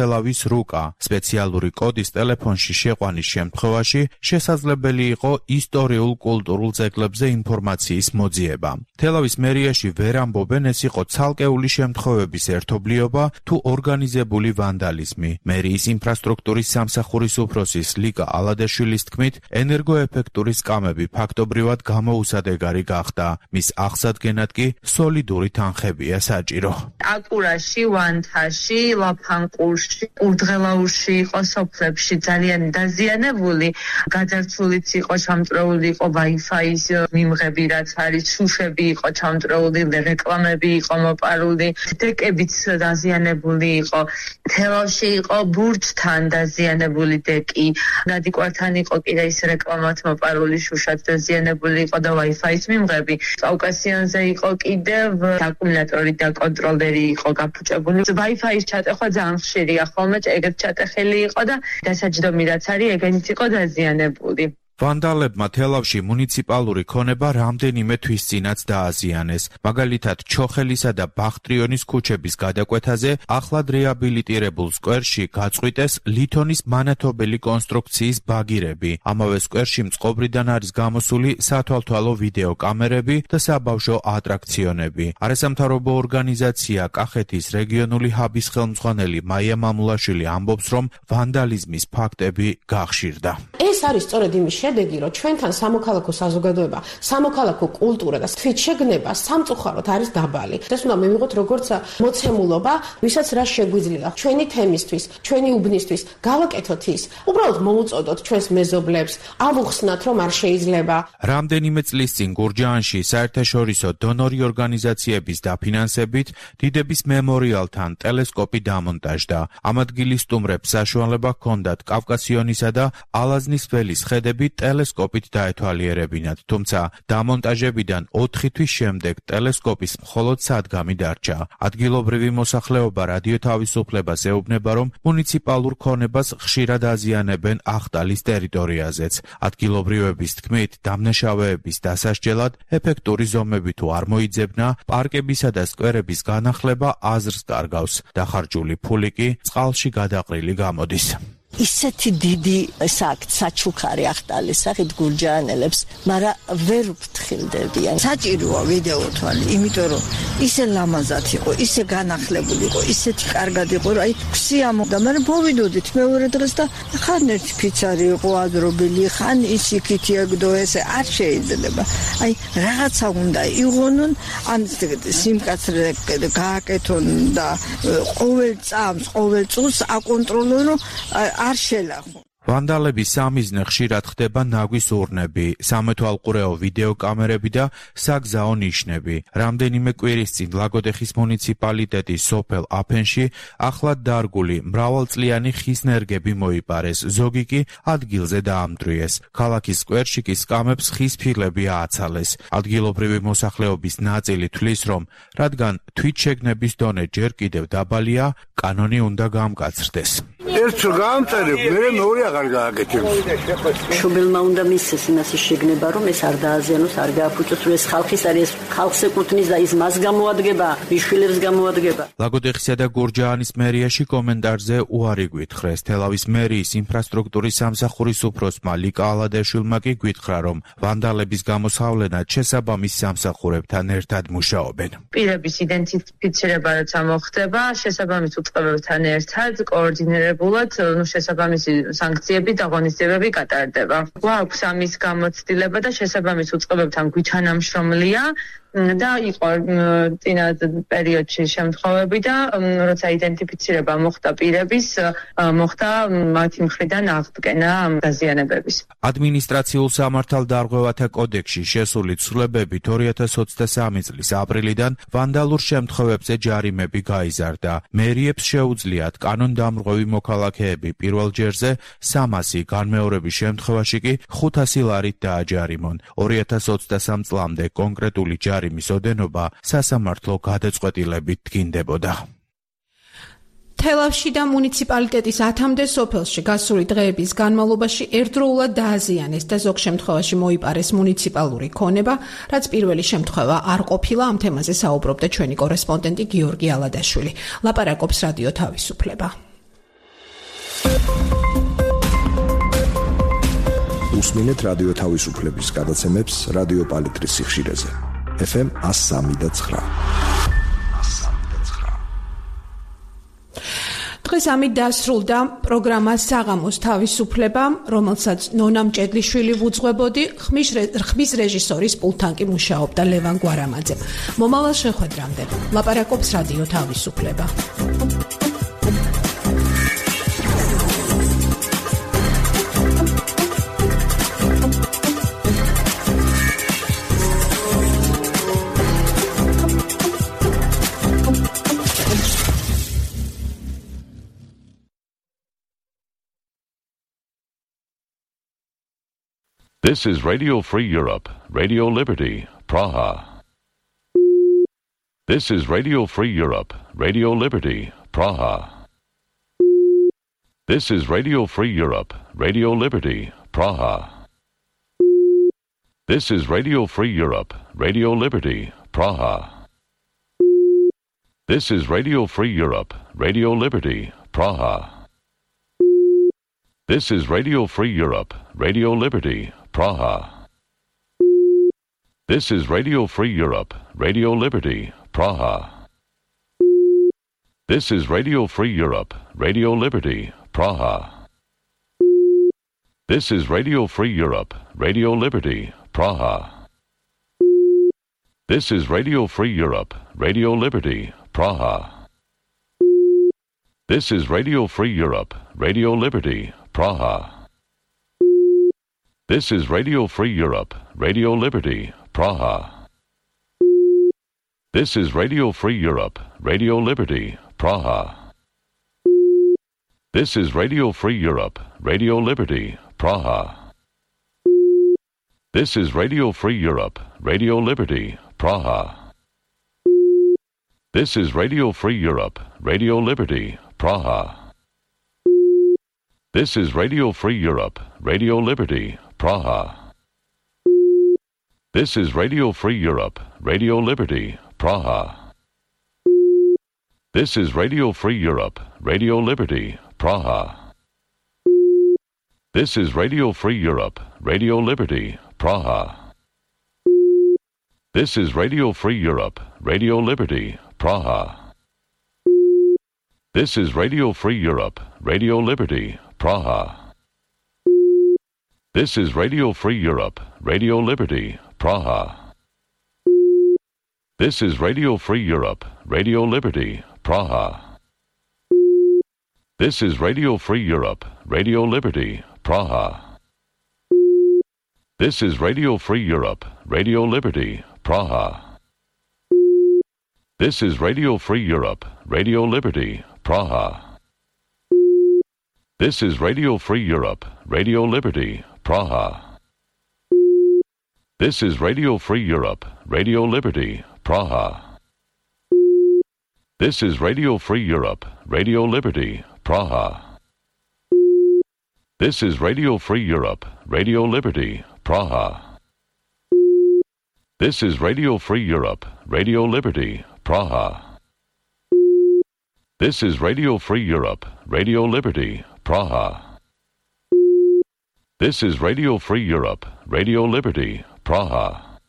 რუკა სპეციალური კოდის ტელეფონში შეყვანის შემთხვევაში შესაძლებელი იყო ისტორიულ კულტურულ ძეგლებზე ინფორმაციის მოძიება. თელავის მერიაში ვერ ამბობენ, ეს იყო ცალკეული შემთხვევების ერთობლიობა თუ ორგანიზებული ვანდალიზმი. მერიის ინფრასტრუქტურის სამსახურის უფროსის ლიკა ალადაშვილის თქმით, ენერგოეფექტური სკამები ფაქტობრივად გამოუსადეგარი გახდა. მის აღსადგენად კი სოლიდური თანხებია საჭირო. აკურაში, ვანთაში, ლაფანყურში, ურდღელაურში იყო სოფლებში ძალიან დაზიანებული, გაძარცულიც იყო, ჩამწრეული იყო Wi-Fi-ის მიმღები, რაც არის, შუშები იყო ჩამწრეული, რეკლამები იყო მოპარული, დეკებიც დაზიანებული იყო, თელავში იყო ბურჯთან დაზიანებული დეკი, ნადიკვართან იყო კიდე ის რეკლამات მოპარული, შუშად დაზიანებული იყო და Wi-Fi-ის მიმღები. კავკასიონზე იყო კიდევ აკუმულატორი და კონტროლერი იყო გაფუჭებული. Wi-Fi-ის ჩატეხვა ძალიან ხშირია, ხოლმე ეგრეთ ჩატეხილი იყო და დასაჯდომი რაც არის, ეგენიც იყო დაზიანებული. ვანდალებმა თელავში მუნიციპალური ქონება რამდენიმე თვის წინაც დააზიანეს. მაგალითად, ჩოხელისა და ბახტრიონის ქუჩების გადაკვეთაზე ახლად რეაბილიტირებულ სკვერში გაწყვიტეს ლითონის მანათობელი კონსტრუქციის ბაგირები. ამავე სკვერში მწყობრიდან არის გამოსული სათვალთვალო ვიდეო კამერები და საბავშვო ატრაქციონები. არასამთავრობო ორგანიზაცია კახეთის რეგიონული ჰაბის ხელმძღვანელი მაია მამულაშვილი ამბობს, რომ ვანდალიზმის ფაქტები გახშირდა. ეს არის სწორედ იმის შედეგი, რომ ჩვენთან სამოქალაქო საზოგადოება, სამოქალაქო კულტურა და თვითშეგნება სამწუხაროდ არის დაბალი. ეს უნდა მივიღოთ როგორც მოცემულობა, ვისაც რა შეგვიძლია ჩვენი თემისთვის, ჩვენი უბნისთვის, გავაკეთოთ ის. უბრალოდ მოუწოდოთ ჩვენს მეზობლებს, ავუხსნათ, რომ არ შეიძლება. რამდენიმე წლის წინ გურჯაანში საერთაშორისო დონორი ორგანიზაციების დაფინანსებით დიდების მემორიალთან ტელესკოპი დამონტაჟდა. ამ ადგილის სტუმრებს საშუალება ჰქონდათ კავკასიონისა და ალაზნის ველის ხედები ტელესკოპით დაეთვალიერებინათ, თუმცა დამონტაჟებიდან ოთხი თვის შემდეგ ტელესკოპის მხოლოდ სადგამი დარჩა. ადგილობრივი მოსახლეობა რადიო თავისუფლებას ეუბნება, რომ მუნიციპალურ ქონებას ხშირად აზიანებენ ახტალის ტერიტორიაზეც. ადგილობრივების თქმით, დამნაშავეების დასასჯელად ეფექტური ზომები თუ არ მოიძებნა, პარკებისა და სკვერების განახლება აზრს კარგავს. დახარჯული ფული კი წყალში გადაყრილი გამოდის. ისეთი დიდი საკ საჩუქარი ახტალის სახით გურჯაანელებს, მაგრამ ვერ ვფრთხილდებიან. საჭიროა ვიდეო თვალი, იმიტომ რომ ისე ლამაზად იყო, ისე განახლებული იყო, ისეთი კარგად იყო, რომ აი ქსიამოდა, მაგრამ მოვიდოდით მეორე დღეს და ხან ერთი ფიცარი იყო ადრობილი, ხან ის იქით ეგდო ესე არ შეიძლება. აი რაღაცა უნდა იღონონ, ან სიმკაცრე გააკეთონ და ყოველ წამს, ყოველ წუთს აკონტროლონ, არ შელახო. ვანდალების სამიზნე ხშირად ხდება ნაგვის ურნები, სამეთვალყურეო ვიდეო კამერები და საგზაო ნიშნები. რამდენიმე კვირის წინ ლაგოდეხის მუნიციპალიტეტის სოფელ აფენში ახლად დარგული მრავალწლიანი ხის ნერგები მოიპარეს, ზოგი კი ადგილზე დაამტვრიეს. ქალაქის სკვერში კი სკამებს ხის ფილები ააცალეს. ადგილობრივი მოსახლეობის ნაწილი თვლის, რომ რადგან თვითშეგნების დონე ჯერ კიდევ დაბალია, კანონი უნდა გამკაცრდეს. ერთ გამწერებ, მე მეორე აღარ გააკეთებ. შუბილმა უნდა მისცეს იმასის შეგნება, რომ ეს არ დააზიანოს, არ გააფუჭოს, რომ ეს ხალხის არის, ხალხს ეკუთვნის და ის მას გამოადგება, მიშვილებს გამოადგება. ლაგოდეხისა და გურჯაანის მერიაში კომენტარზე უარი გვითხრეს. თელავის მერიის ინფრასტრუქტურის სამსახურის უფროსმა ლიკა ალადაშვილმა კი გვითხრა, რომ ვანდალების გამოსავლენად შესაბამის სამსახურებთან ერთად მუშაობენ. პირების იდენტიფიცირება რაც მოხდება, შესაბამის უწყებებთან ერთად კოორდინირებულად, ნუ შესაბამისი სანქციები და ღონისძიებები გატარდება. გვაქვს ამის გამოცდილება და შესაბამის უწყებებთან გვითანამშრომლია და იყო წინა პერიოდში შემთხვევები და როცა იდენტიფიცირება მოხდა პირების, მოხდა მათი მხრიდან აღდგენა დაზიანებების. ადმინისტრაციულ სამართალდარღვევათა კოდექსში შესული ცვლილებებით ორი ათას ოცდასამი წლის აპრილიდან ვანდალურ შემთხვევებზე ჯარიმები გაიზარდა. მერიებს შეუძლიათ კანონდამრღვევი მოქალაქეები პირველ ჯერზე სამასი, განმეორების შემთხვევაში კი ხუთასი ლარით დააჯარიმონ. ორი ათას ოცდასამ წლამდე კონკრეტული ჯარი მის ოდენობა სასამართლო გადაწყვეტილებით დგინდებოდა. თელავში და მუნიციპალიტეტის ათამდე სოფელში გასული დღეების განმავლობაში ერთდროულად დააზიანეს და ზოგ შემთხვევაში მოიპარეს მუნიციპალური ქონება, რაც პირველი შემთხვევა არ ყოფილა. ამ თემაზე საუბრობდა ჩვენი კორესპონდენტი გიორგი ალადაშვილი. ლაპარაკობს რადიო თავისუფლება. უსმინეთ რადიო თავისუფლების გადაცემებს რადიო პალიტრის სიხშირეზე. ეფ ემ one oh three და nine. დღეს ამით დასრულდა პროგრამა საღამოს თავისუფლება, რომელსაც ნონა მჭედლიშვილი ვუძღვებოდი, ხმის რეჟისორის პულტთან კი მუშაობდა ლევან გვარამაძე. მომავალ შეხვედრამდე ლაპარაკობს რადიო თავისუფლება. This is Radio Free Europe, Radio Liberty, Praha. This is Radio Free Europe, Radio Liberty, Praha. This is Radio Free Europe, Radio Liberty, Praha. This is Radio Free Europe, Radio Liberty, Praha. This is Radio Free Europe, Radio Liberty, Praha. This is Radio Free Europe, Radio Liberty, Praha. This is Radio Free Europe, Radio Liberty, Praha. This is Radio Free Europe, Radio Liberty, Praha. This is Radio Free Europe, Radio Liberty, Praha. This is Radio Free Europe, Radio Liberty, Praha. This is Radio Free Europe, Radio Liberty, Praha. This is Radio Free Europe, Radio Liberty, Praha. This is Radio Free Europe, Radio Liberty, Praha. This is Radio Free Europe, Radio Liberty, Praha. This is Radio Free Europe, Radio Liberty, Praha. This is Radio Free Europe, Radio Liberty, Praha. This is Radio Free Europe, Radio Liberty, Praha. This is Radio Free Europe, Radio Liberty, Praha. This is Radio Free Europe, Radio Liberty, Praha. This is Radio Free Europe, Radio Liberty, Praha. This is Radio Free Europe, Radio Liberty, Praha. This is Radio Free Europe, Radio Liberty, Praha. This is Radio Free Europe, Radio Liberty, Praha. This is Radio Free Europe, Radio Liberty, Praha. This is Radio Free Europe, Radio Liberty, Praha. This is Radio Free Europe, Radio Liberty, Praha. This is Radio Free Europe, Radio Liberty, Praha. This is Radio Free Europe, Radio Liberty, Praha. This is Radio Free Europe, Radio Liberty, Praha. This is Radio Free Europe, Radio Liberty, Praha. This is Radio Free Europe, Radio Liberty, Praha. This is Radio Free Europe, Radio Liberty, Praha. This is Radio Free Europe, Radio Liberty, Praha. This is Radio Free Europe, Radio Liberty, Praha.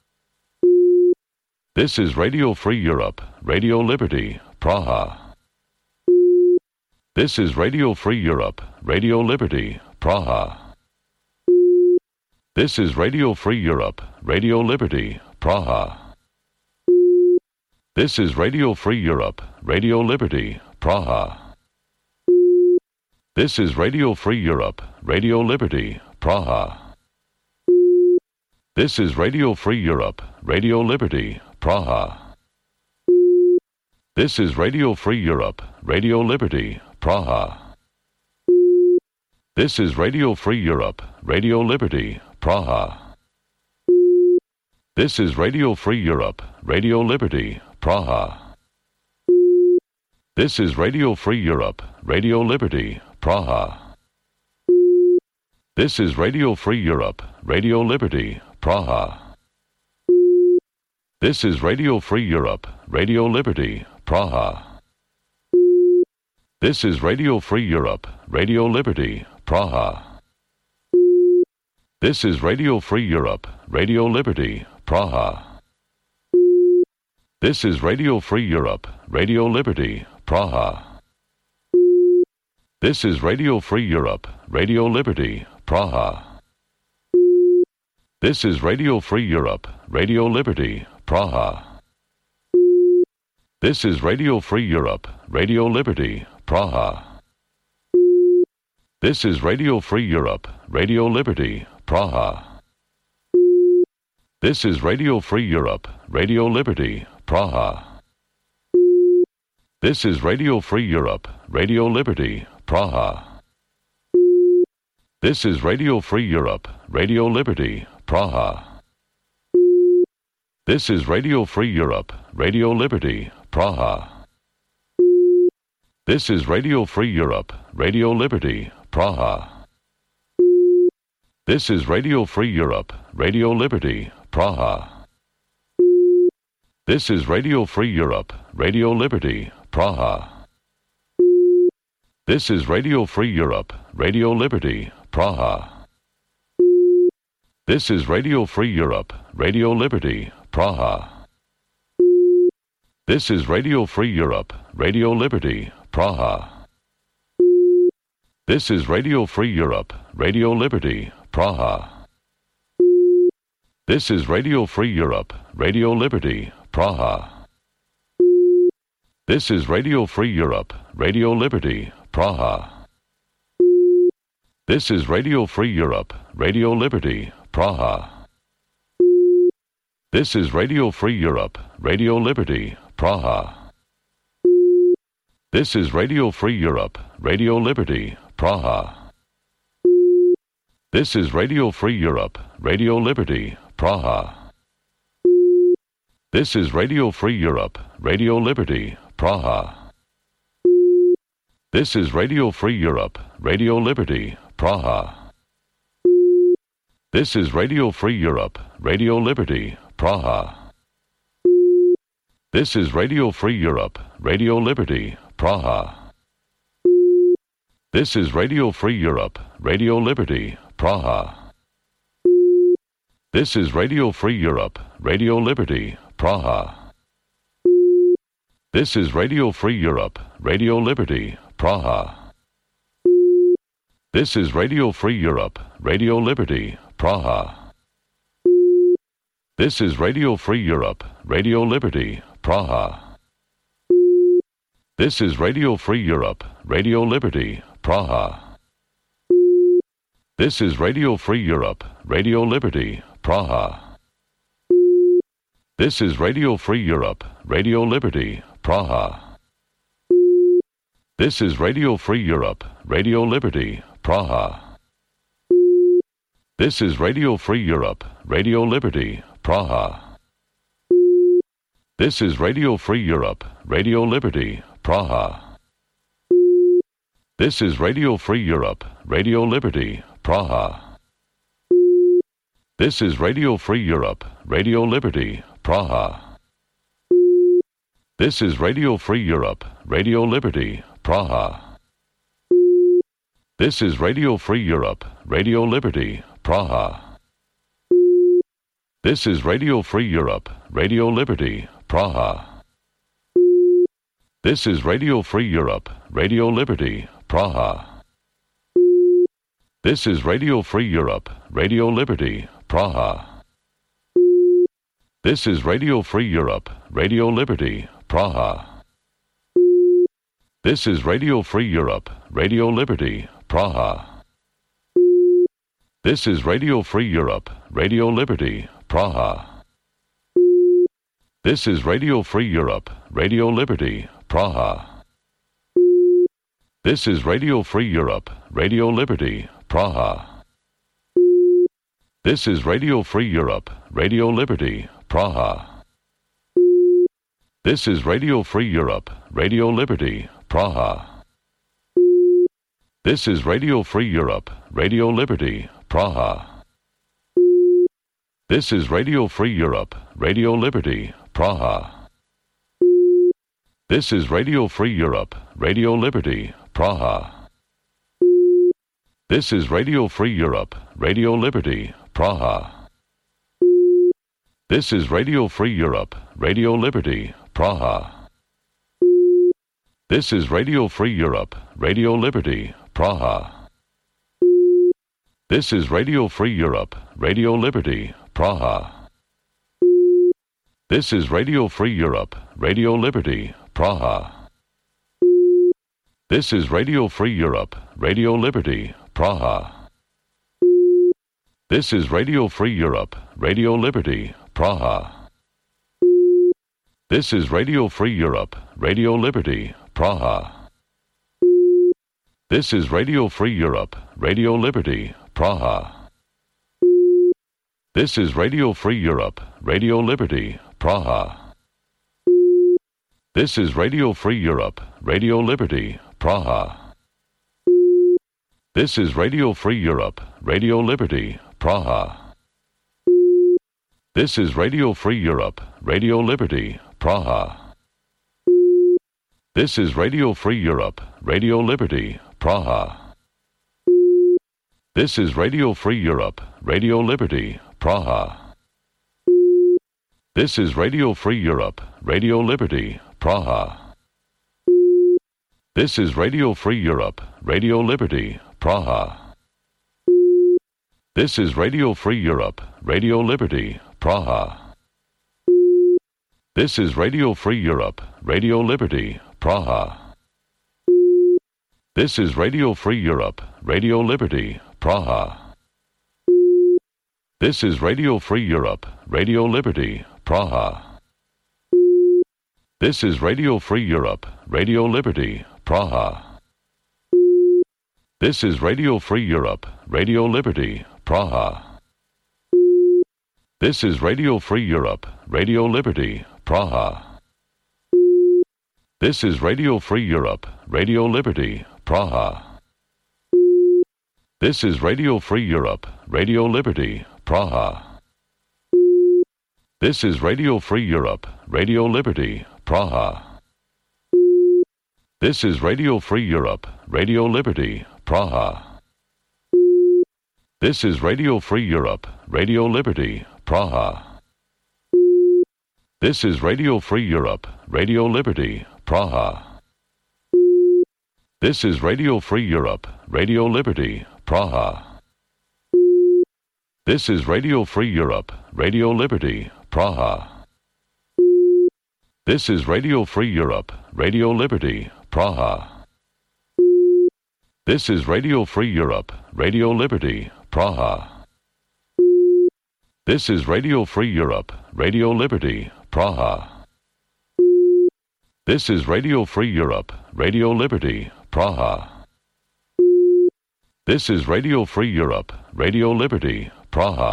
This is Radio Free Europe, Radio Liberty, Praha. This is Radio Free Europe, Radio Liberty, Praha. This is Radio Free Europe, Radio Liberty, Praha. This is Radio Free Europe, Radio Liberty, Praha. This is Radio Free Europe, Radio Liberty, Praha. This is Radio Free Europe, Radio Liberty, Praha. This is Radio Free Europe, Radio Liberty, Praha. This is Radio Free Europe, Radio Liberty, Praha. This is Radio Free Europe, Radio Liberty, Praha. This is Radio Free Europe, Radio Liberty, Praha. This is Radio Free Europe, Radio Liberty, Praha. This is Radio Free Europe, Radio Liberty, Praha. This is Radio Free Europe, Radio Liberty, Praha. This is Radio Free Europe, Radio Liberty, Praha. This is Radio Free Europe, Radio Liberty, Praha. This is Radio Free Europe, Radio Liberty, Praha. This is Radio Free Europe, Radio Liberty, Praha. This is Radio Free Europe, Radio Liberty, Praha. This is Radio Free Europe, Radio Liberty, Praha. This is Radio Free Europe, Radio Liberty, Praha. This is Radio Free Europe, Radio Liberty, Praha. This is Radio Free Europe, Radio Liberty, Praha. This is Radio Free Europe, Radio Liberty, Praha. This is Radio Free Europe, Radio Liberty, Praha. This is Radio Free Europe, Radio Liberty, Praha. This is Radio Free Europe, Radio Liberty, Praha. This is Radio Free Europe, Radio Liberty, Praha. This is Radio Free Europe, Radio Liberty, Praha. This is Radio Free Europe, Radio Liberty, Praha. This is Radio Free Europe, Radio Liberty, Praha. This is Radio Free Europe, Radio Liberty, Praha. This is Radio Free Europe, Radio Liberty, Praha. This is Radio Free Europe, Radio Liberty, Praha. This is Radio Free Europe, Radio Liberty, Praha. This is Radio Free Europe, Radio Liberty, Praha. This is Radio Free Europe, Radio Liberty, Praha. This is Radio Free Europe, Radio Liberty, Praha. This is Radio Free Europe, Radio Liberty, Praha. This is Radio Free Europe, Radio Liberty, Praha. This is Radio Free Europe, Radio Liberty, Praha. This is Radio Free Europe, Radio Liberty, Praha. This is Radio Free Europe, Radio Liberty, Praha. This is Radio Free Europe, Radio Liberty, Praha. This is Radio Free Europe, Radio Liberty, Praha. This is Radio Free Europe, Radio Liberty, Praha. This is Radio Free Europe, Radio Liberty, Praha. This is Radio Free Europe, Radio Liberty, Praha. This is Radio Free Europe, Radio Liberty, Praha. This is Radio Free Europe, Radio Liberty, Praha. This is Radio Free Europe, Radio Liberty, Praha. This is Radio Free Europe, Radio Liberty, Praha. This is Radio Free Europe, Radio Liberty, Praha. This is Radio Free Europe, Radio Liberty, Praha. This is Radio Free Europe, Radio Liberty, Praha. This is Radio Free Europe, Radio Liberty, Praha. This is Radio Free Europe, Radio Liberty, Praha. This is Radio Free Europe, Radio Liberty, Praha. This is Radio Free Europe, Radio Liberty, Praha. This is Radio Free Europe, Radio Liberty, Praha. This is Radio Free Europe, Radio Liberty, Praha. This is Radio Free Europe, Radio Liberty, Praha. This is Radio Free Europe, Radio Liberty, Praha. This is Radio Free Europe, Radio Liberty, Praha. This is Radio Free Europe, Radio Liberty, Praha. This is Radio Free Europe, Radio Liberty, Praha. This is Radio Free Europe, Radio Liberty, Praha. This is Radio Free Europe, Radio Liberty, Praha. This is Radio Free Europe, Radio Liberty, Praha. This is Radio Free Europe, Radio Liberty, Praha. This is Radio Free Europe, Radio Liberty, Praha. This is Radio Free Europe, Radio Liberty, Praha. This is Radio Free Europe, Radio Liberty, Praha. This is Radio Free Europe, Radio Liberty, Praha. This is Radio Free Europe, Radio Liberty, Praha. This is Radio Free Europe, Radio Liberty, Praha. This is Radio Free Europe, Radio Liberty, Praha. This is Radio Free Europe, Radio Liberty, Praha. This is Radio Free Europe, Radio Liberty, Praha. This is Radio Free Europe, Radio Liberty, Praha. This is Radio Free Europe, Radio Liberty, Praha. This is Radio Free Europe, Radio Liberty, Praha. This is Radio Free Europe, Radio Liberty, Praha. This is Radio Free Europe, Radio Liberty, Praha. This is Radio Free Europe, Radio Liberty, Praha. This is Radio Free Europe, Radio Liberty, Praha. This is Radio Free Europe, Radio Liberty, Praha. This is Radio Free Europe, Radio Liberty, Praha. This is Radio Free Europe, Radio Liberty, Praha. This is Radio Free Europe, Radio Liberty, Praha. This is Radio Free Europe, Radio Liberty, Praha. This is Radio Free Europe, Radio Liberty, Praha. This is Radio Free Europe, Radio Liberty, Praha. This is Radio Free Europe, Radio Liberty, Praha. This is Radio Free Europe, Radio Liberty, Praha. This is Radio Free Europe, Radio Liberty, Praha. This is Radio Free Europe, Radio Liberty, Praha. This is Radio Free Europe, Radio Liberty, Praha. This is Radio Free Europe, Radio Liberty, Praha. This is Radio Free Europe, Radio Liberty, Praha. This is Radio Free Europe, Radio Liberty, Praha. This is Radio Free Europe, Radio Liberty, Praha. This is Radio Free Europe, Radio Liberty, Praha. This is Radio Free Europe, Radio Liberty, Praha. This is Radio Free Europe, Radio Liberty, Praha. This is Radio Free Europe, Radio Liberty, Praha.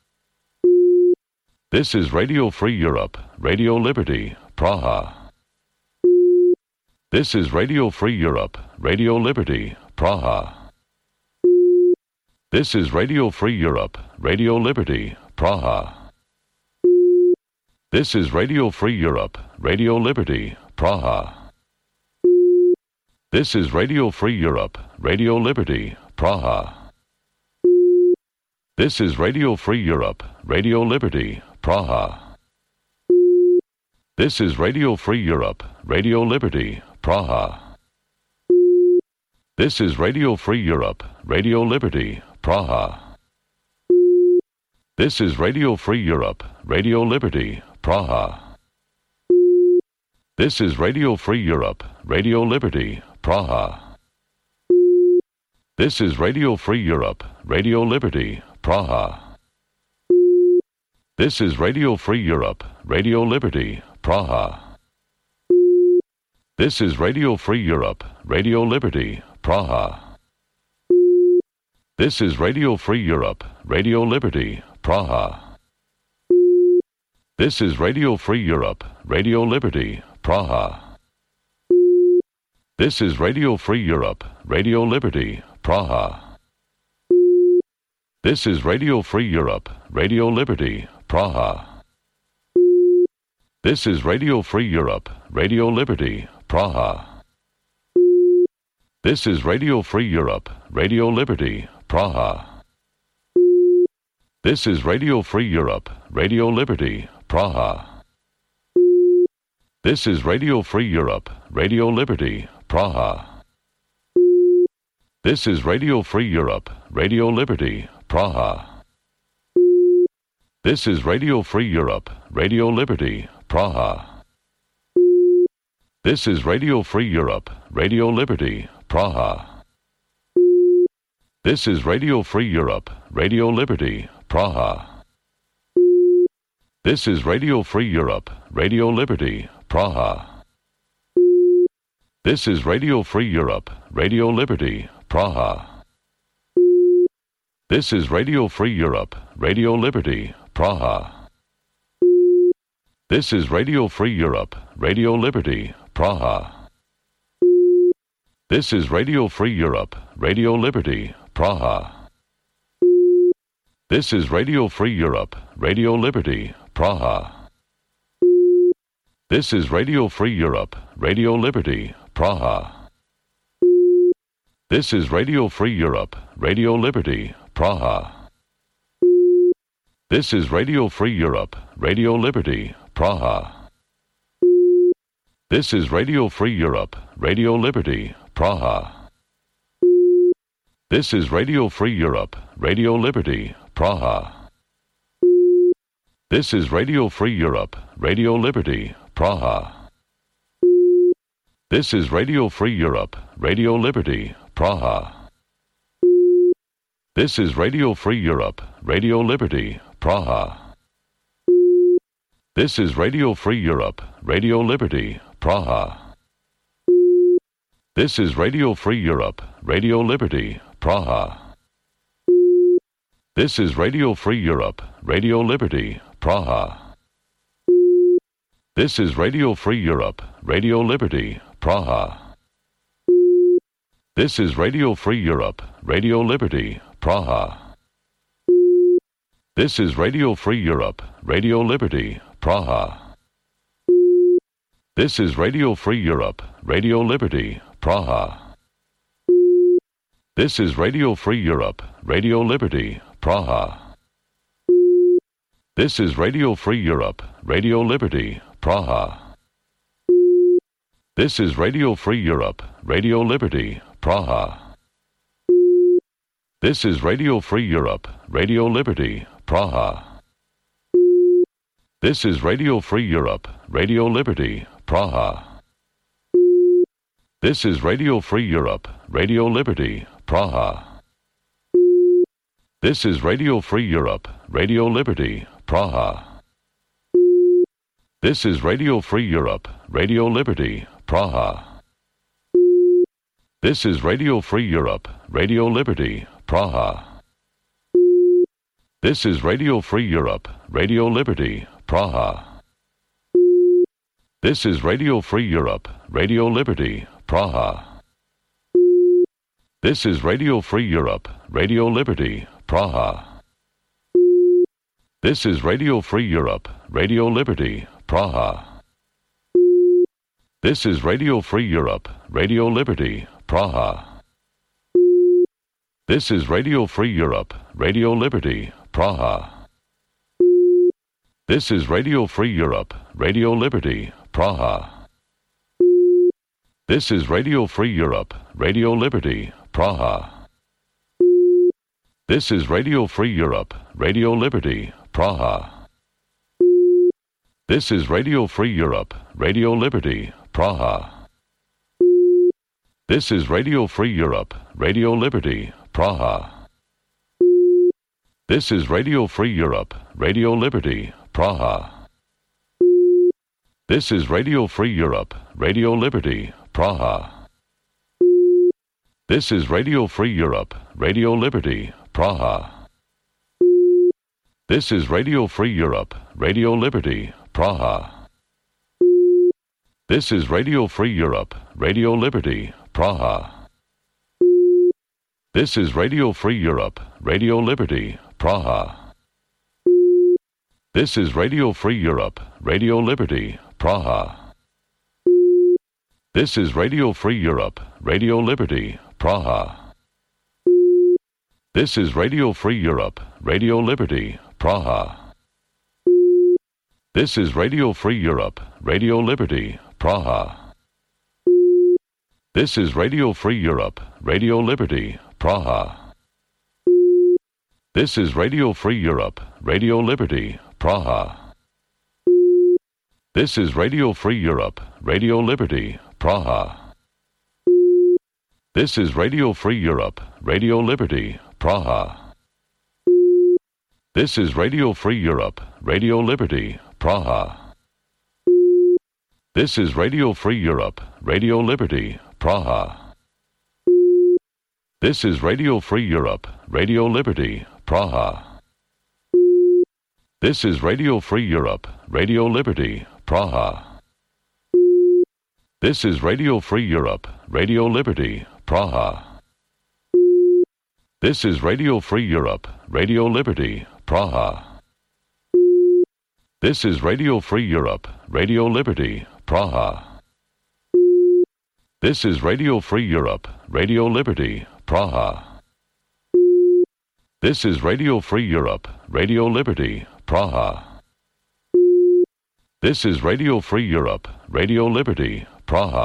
This is Radio Free Europe, Radio Liberty, Praha. This is Radio Free Europe, Radio Liberty, Praha. This is Radio Free Europe, Radio Liberty, Praha. This is Radio Free Europe, Radio Liberty, Praha. This is Radio Free Europe, Radio Liberty, Praha. This is Radio Free Europe, Radio Liberty, Praha. This is Radio Free Europe, Radio Liberty, Praha. This is Radio Free Europe, Radio Liberty, Praha. This is Radio Free Europe, Radio Liberty, Praha. This is Radio Free Europe, Radio Liberty, Praha. This is Radio Free Europe, Radio Liberty, Praha. This is Radio Free Europe, Radio Liberty, Praha. This is Radio Free Europe, Radio Liberty, Praha. This is Radio Free Europe, Radio Liberty, Praha. This is Radio Free Europe, Radio Liberty, Praha. This is Radio Free Europe, Radio Liberty, Praha. This is Radio Free Europe, Radio Liberty, Praha. This is Radio Free Europe, Radio Liberty, Praha. This is Radio Free Europe, Radio Liberty, Praha. This is Radio Free Europe, Radio Liberty, Praha. This is Radio Free Europe, Radio Liberty, Praha. This is Radio Free Europe, Radio Liberty, Praha. This is Radio Free Europe, Radio Liberty, Praha. This is Radio Free Europe, Radio Liberty, Praha. This is Radio Free Europe, Radio Liberty, Praha. This is Radio Free Europe, Radio Liberty, Praha. This is Radio Free Europe, Radio Liberty, Praha. This is Radio Free Europe, Radio Liberty, Praha. This is Radio Free Europe, Radio Liberty, Praha. This is Radio Free Europe, Radio Liberty, Praha. This is Radio Free Europe, Radio Liberty, Praha. This is Radio Free Europe, Radio Liberty, Praha. This is Radio Free Europe, Radio Liberty, Praha. This is Radio Free Europe, Radio Liberty, Praha. This is Radio Free Europe, Radio Liberty, Praha. This is Radio Free Europe, Radio Liberty, Praha. This is Radio Free Europe, Radio Liberty, Praha. This is Radio Free Europe, Radio Liberty, Praha. This is Radio Free Europe, Radio Liberty, Praha. This is Radio Free Europe, Radio Liberty, Praha. This is Radio Free Europe, Radio Liberty, Praha. This is Radio Free Europe, Radio Liberty, Praha. This is Radio Free Europe, Radio Liberty, Praha. This is Radio Free Europe, Radio Liberty, Praha. This is Radio Free Europe, Radio Liberty, Praha. This is Radio Free Europe, Radio Liberty, Praha. This is Radio Free Europe, Radio Liberty, Praha. This is Radio Free Europe, Radio Liberty, Praha. This is Radio Free Europe, Radio Liberty, Praha. This is Radio Free Europe, Radio Liberty, Praha. This is Radio Free Europe, Radio Liberty, Praha. This is Radio Free Europe, Radio Liberty, Praha. This is Radio Free Europe, Radio Liberty, Praha. This is Radio Free Europe, Radio Liberty, Praha. This is Radio Free Europe, Radio Liberty, Praha. This is Radio Free Europe, Radio Liberty, Praha. This is Radio Free Europe, Radio Liberty, Praha. This is Radio Free Europe, Radio Liberty, Praha. This is Radio Free Europe, Radio Liberty, Praha. This is Radio Free Europe, Radio Liberty, Praha. This is Radio Free Europe, Radio Liberty, Praha. This is Radio Free Europe, Radio Liberty, Praha. This is Radio Free Europe, Radio Liberty, Praha. This is Radio Free Europe, Radio Liberty, Praha. This is Radio Free Europe, Radio Liberty, Praha. This is Radio Free Europe, Radio Liberty, Praha. This is Radio Free Europe, Radio Liberty, Praha. This is Radio Free Europe, Radio Liberty, Praha. This is Radio Free Europe, Radio Liberty, Praha. This is Radio Free Europe, Radio Liberty, Praha. This is Radio Free Europe, Radio Liberty, Praha. This is Radio Free Europe, Radio Liberty, Praha. This is Radio Free Europe, Radio Liberty, Praha. This is Radio Free Europe, Radio Liberty, Praha. This is Radio Free Europe, Radio Liberty, Praha. This is Radio Free Europe, Radio Liberty, Praha. This is Radio Free Europe, Radio Liberty, Praha. This is Radio Free Europe, Radio Liberty, Praha. This is Radio Free Europe, Radio Liberty, Praha. This is Radio Free Europe, Radio Liberty, Praha. This is Radio Free Europe, Radio Liberty, Praha. This is Radio Free Europe, Radio Liberty, Praha. This is Radio Free Europe, Radio Liberty, Praha. This is Radio Free Europe, Radio Liberty, Praha. This is Radio Free Europe, Radio Liberty, Praha. This is Radio Free Europe, Radio Liberty, Praha. This is Radio Free Europe, Radio Liberty, Praha. This is Radio Free Europe, Radio Liberty, Praha. This is Radio Free Europe, Radio Liberty, Praha. This is Radio Free Europe, Radio Liberty, Praha.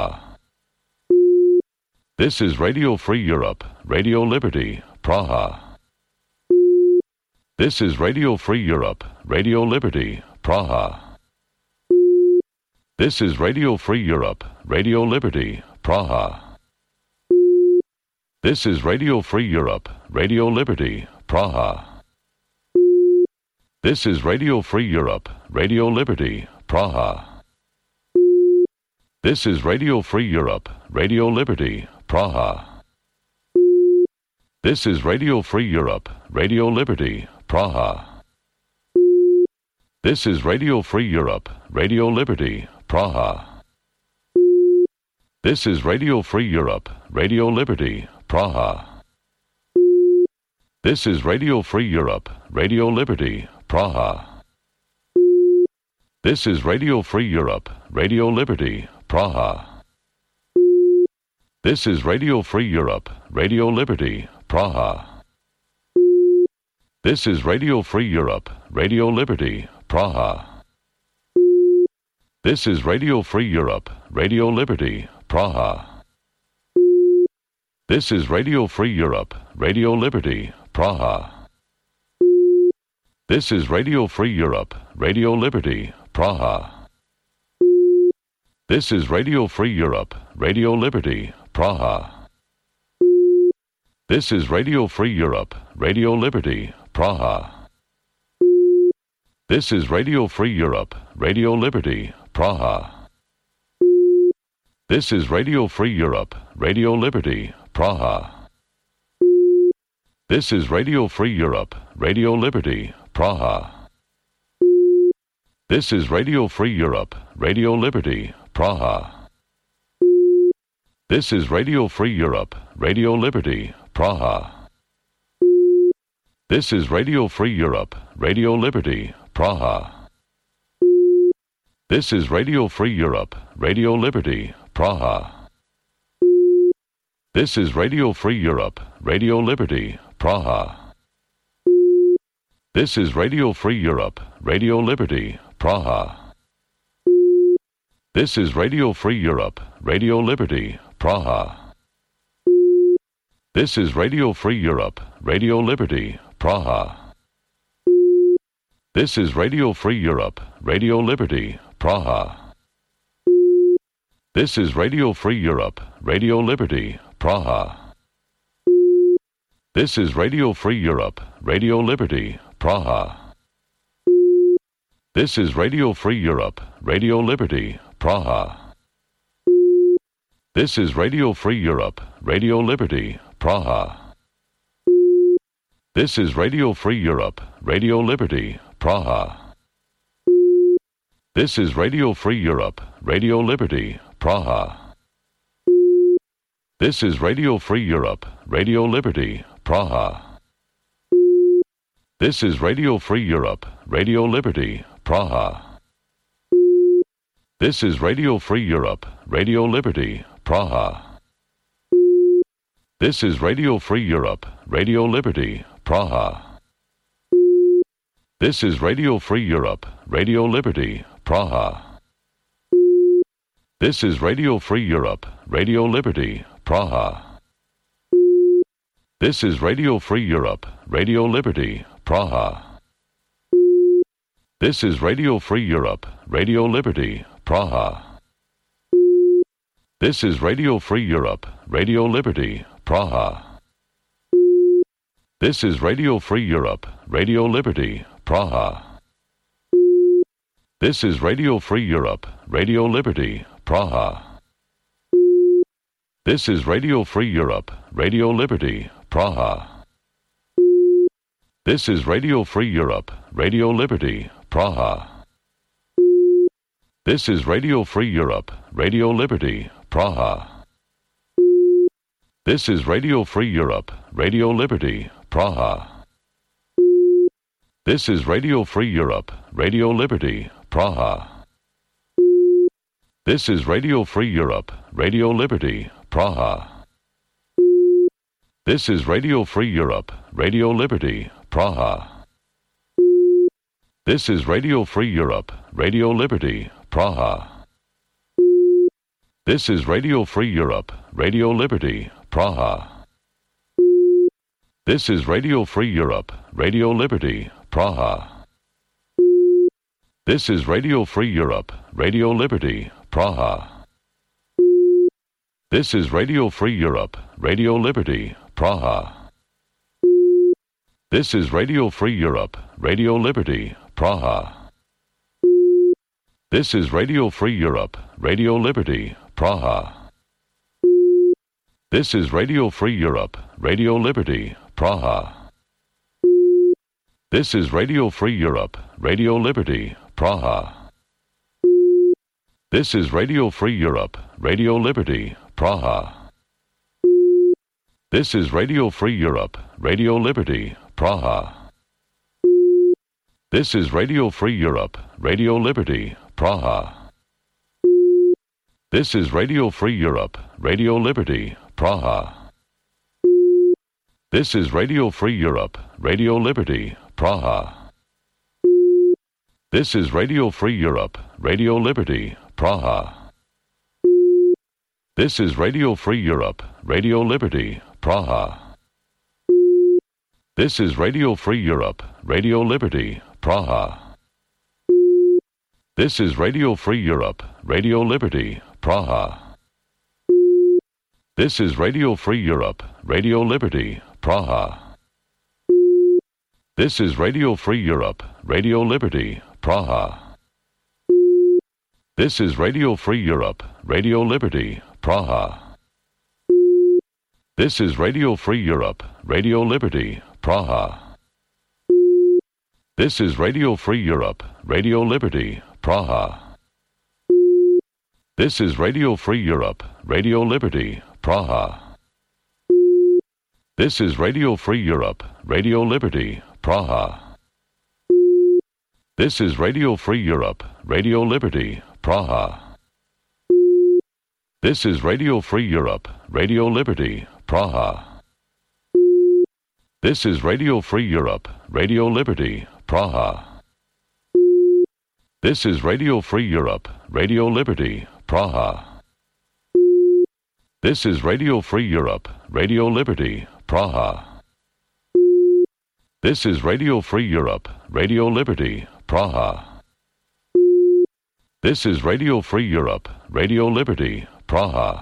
This is Radio Free Europe, Radio Liberty, Praha. This is Radio Free Europe, Radio Liberty, Praha. This is Radio Free Europe, Radio Liberty, Praha. This is Radio Free Europe, Radio Liberty, Praha. This is Radio Free Europe, Radio Liberty, Praha. This is Radio Free Europe, Radio Liberty, Praha. This is Radio Free Europe, Radio Liberty, Praha. This is Radio Free Europe, Radio Liberty, Praha. This is Radio Free Europe, Radio Liberty, Praha. This is Radio Free Europe, Radio Liberty, Praha. This is Radio Free Europe, Radio Liberty, Praha. This is Radio Free Europe, Radio Liberty, Praha. This is Radio Free Europe, Radio Liberty, Praha. This is Radio Free Europe, Radio Liberty, Praha. This is Radio Free Europe, Radio Liberty, Praha. This is Radio Free Europe, Radio Liberty, Praha. This is Radio Free Europe, Radio Liberty, Praha. This is Radio Free Europe, Radio Liberty, Praha. This is Radio Free Europe, Radio Liberty, Praha. This is Radio Free Europe, Radio Liberty, Praha. This is Radio Free Europe, Radio Liberty, Praha. This is Radio Free Europe, Radio Liberty, Praha. This is Radio Free Europe, Radio Liberty, Praha. This is Radio Free Europe, Radio Liberty, Praha. This is Radio Free Europe, Radio Liberty, Praha. This is Radio Free Europe, Radio Liberty, Praha. This is Radio Free Europe, Radio Liberty, Praha. This is Radio Free Europe, Radio Liberty, Praha. This is Radio Free Europe, Radio Liberty, Praha. This is Radio Free Europe, Radio Liberty, Praha. This is Radio Free Europe, Radio Liberty, Praha. This is Radio Free Europe, Radio Liberty, Praha. This is Radio Free Europe, Radio Liberty, Praha. This is Radio Free Europe, Radio Liberty, Praha. This is Radio Free Europe, Radio Liberty, Praha. This is Radio Free Europe, Radio Liberty, Praha. This is Radio Free Europe, Radio Liberty, Praha. This is Radio Free Europe, Radio Liberty, Praha. This is Radio Free Europe, Radio Liberty, Praha. This is Radio Free Europe, Radio Liberty, Praha. This is Radio Free Europe, Radio Liberty, Praha. This is Radio Free Europe, Radio Liberty, Praha. This is Radio Free Europe, Radio Liberty, Praha. This is Radio Free Europe, Radio Liberty, Praha. This is Radio Free Europe, Radio Liberty, Praha. This is Radio Free Europe, Radio Liberty, Praha. This is Radio Free Europe, Radio Liberty, Praha. This is Radio Free Europe, Radio Liberty, Praha. This is Radio Free Europe, Radio Liberty, Praha. This is Radio Free Europe, Radio Liberty, Praha. This is Radio Free Europe, Radio Liberty, Praha. This is Radio Free Europe, Radio Liberty, Praha. This is Radio Free Europe, Radio Liberty, Praha. This is Radio Free Europe, Radio Liberty, Praha. This is Radio Free Europe, Radio Liberty, Praha. This is Radio Free Europe, Radio Liberty, Praha. This is Radio Free Europe, Radio Liberty, Praha. This is Radio Free Europe, Radio Liberty, Praha. This is Radio Free Europe, Radio Liberty, Praha. This is Radio Free Europe, Radio Liberty, Praha. This is Radio Free Europe, Radio Liberty, Praha. This is Radio Free Europe, Radio Liberty, Praha. This is Radio Free Europe, Radio Liberty, Praha. This is Radio Free Europe, Radio Liberty, Praha. This is Radio Free Europe, Radio Liberty, Praha. This is Radio Free Europe, Radio Liberty, Praha. This is Radio Free Europe, Radio Liberty, Praha. This is Radio Free Europe, Radio Liberty, Praha. This is Radio Free Europe, Radio Liberty, Praha. This is Radio Free Europe, Radio Liberty, Praha. This is Radio Free Europe, Radio Liberty, Praha. This is Radio Free Europe, Radio Liberty, Praha. This is Radio Free Europe, Radio Liberty, Praha. This is Radio Free Europe, Radio Liberty, Praha. This is Radio Free Europe, Radio Liberty, Praha. This is Radio Free Europe, Radio Liberty, Praha. This is Radio Free Europe, Radio Liberty, Praha. This is Radio Free Europe, Radio Liberty, Praha. This is Radio Free Europe, Radio Liberty, Praha. This is Radio Free Europe, Radio Liberty, Praha. This is Radio Free Europe, Radio Liberty, Praha. This is Radio Free Europe, Radio Liberty, Praha. This is Radio Free Europe, Radio Liberty, Praha. This is Radio Free Europe, Radio Liberty, Praha. This is Radio Free Europe, Radio Liberty, Praha. This is Radio Free Europe, Radio Liberty, Praha.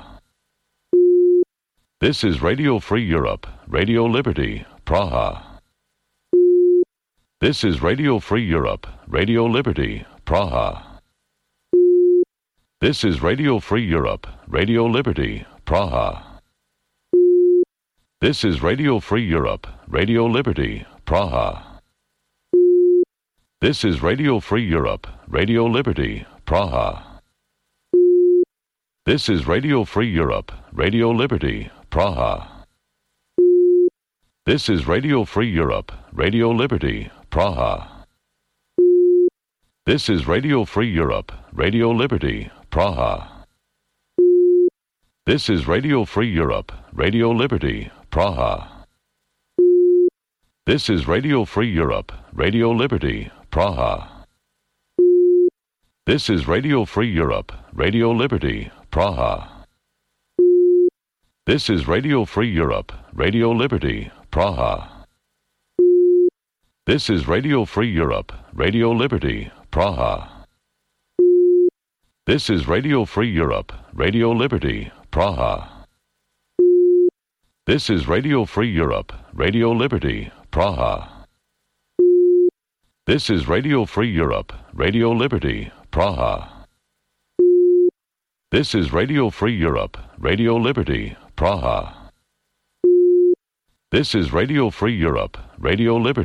This is Radio Free Europe, Radio Liberty, Praha. This is Radio Free Europe, Radio Liberty, Praha. This is Radio Free Europe, Radio Liberty, Praha. This is Radio Free Europe, Radio Liberty, Praha. This is Radio Free Europe, Radio Liberty, Praha. This is Radio Free Europe, Radio Liberty, Praha. This is Radio Free Europe, Radio Liberty, Praha. This is Radio Free Europe, Radio Liberty, Praha. This is Radio Free Europe, Radio Liberty, Praha. This is Radio Free Europe, Radio Liberty, Praha. This is Radio Free Europe, Radio Liberty, Praha. This is Radio Free Europe, Radio Liberty, Praha. This is Radio Free Europe, Radio Liberty, Praha. This is Radio Free Europe, Radio Liberty, Praha. This is Radio Free Europe, Radio Liberty, Praha. This is Radio Free Europe, Radio Liberty, Praha. This is Radio Free Europe, Radio Liberty, Praha. This is Radio Free Europe, Radio Liberty.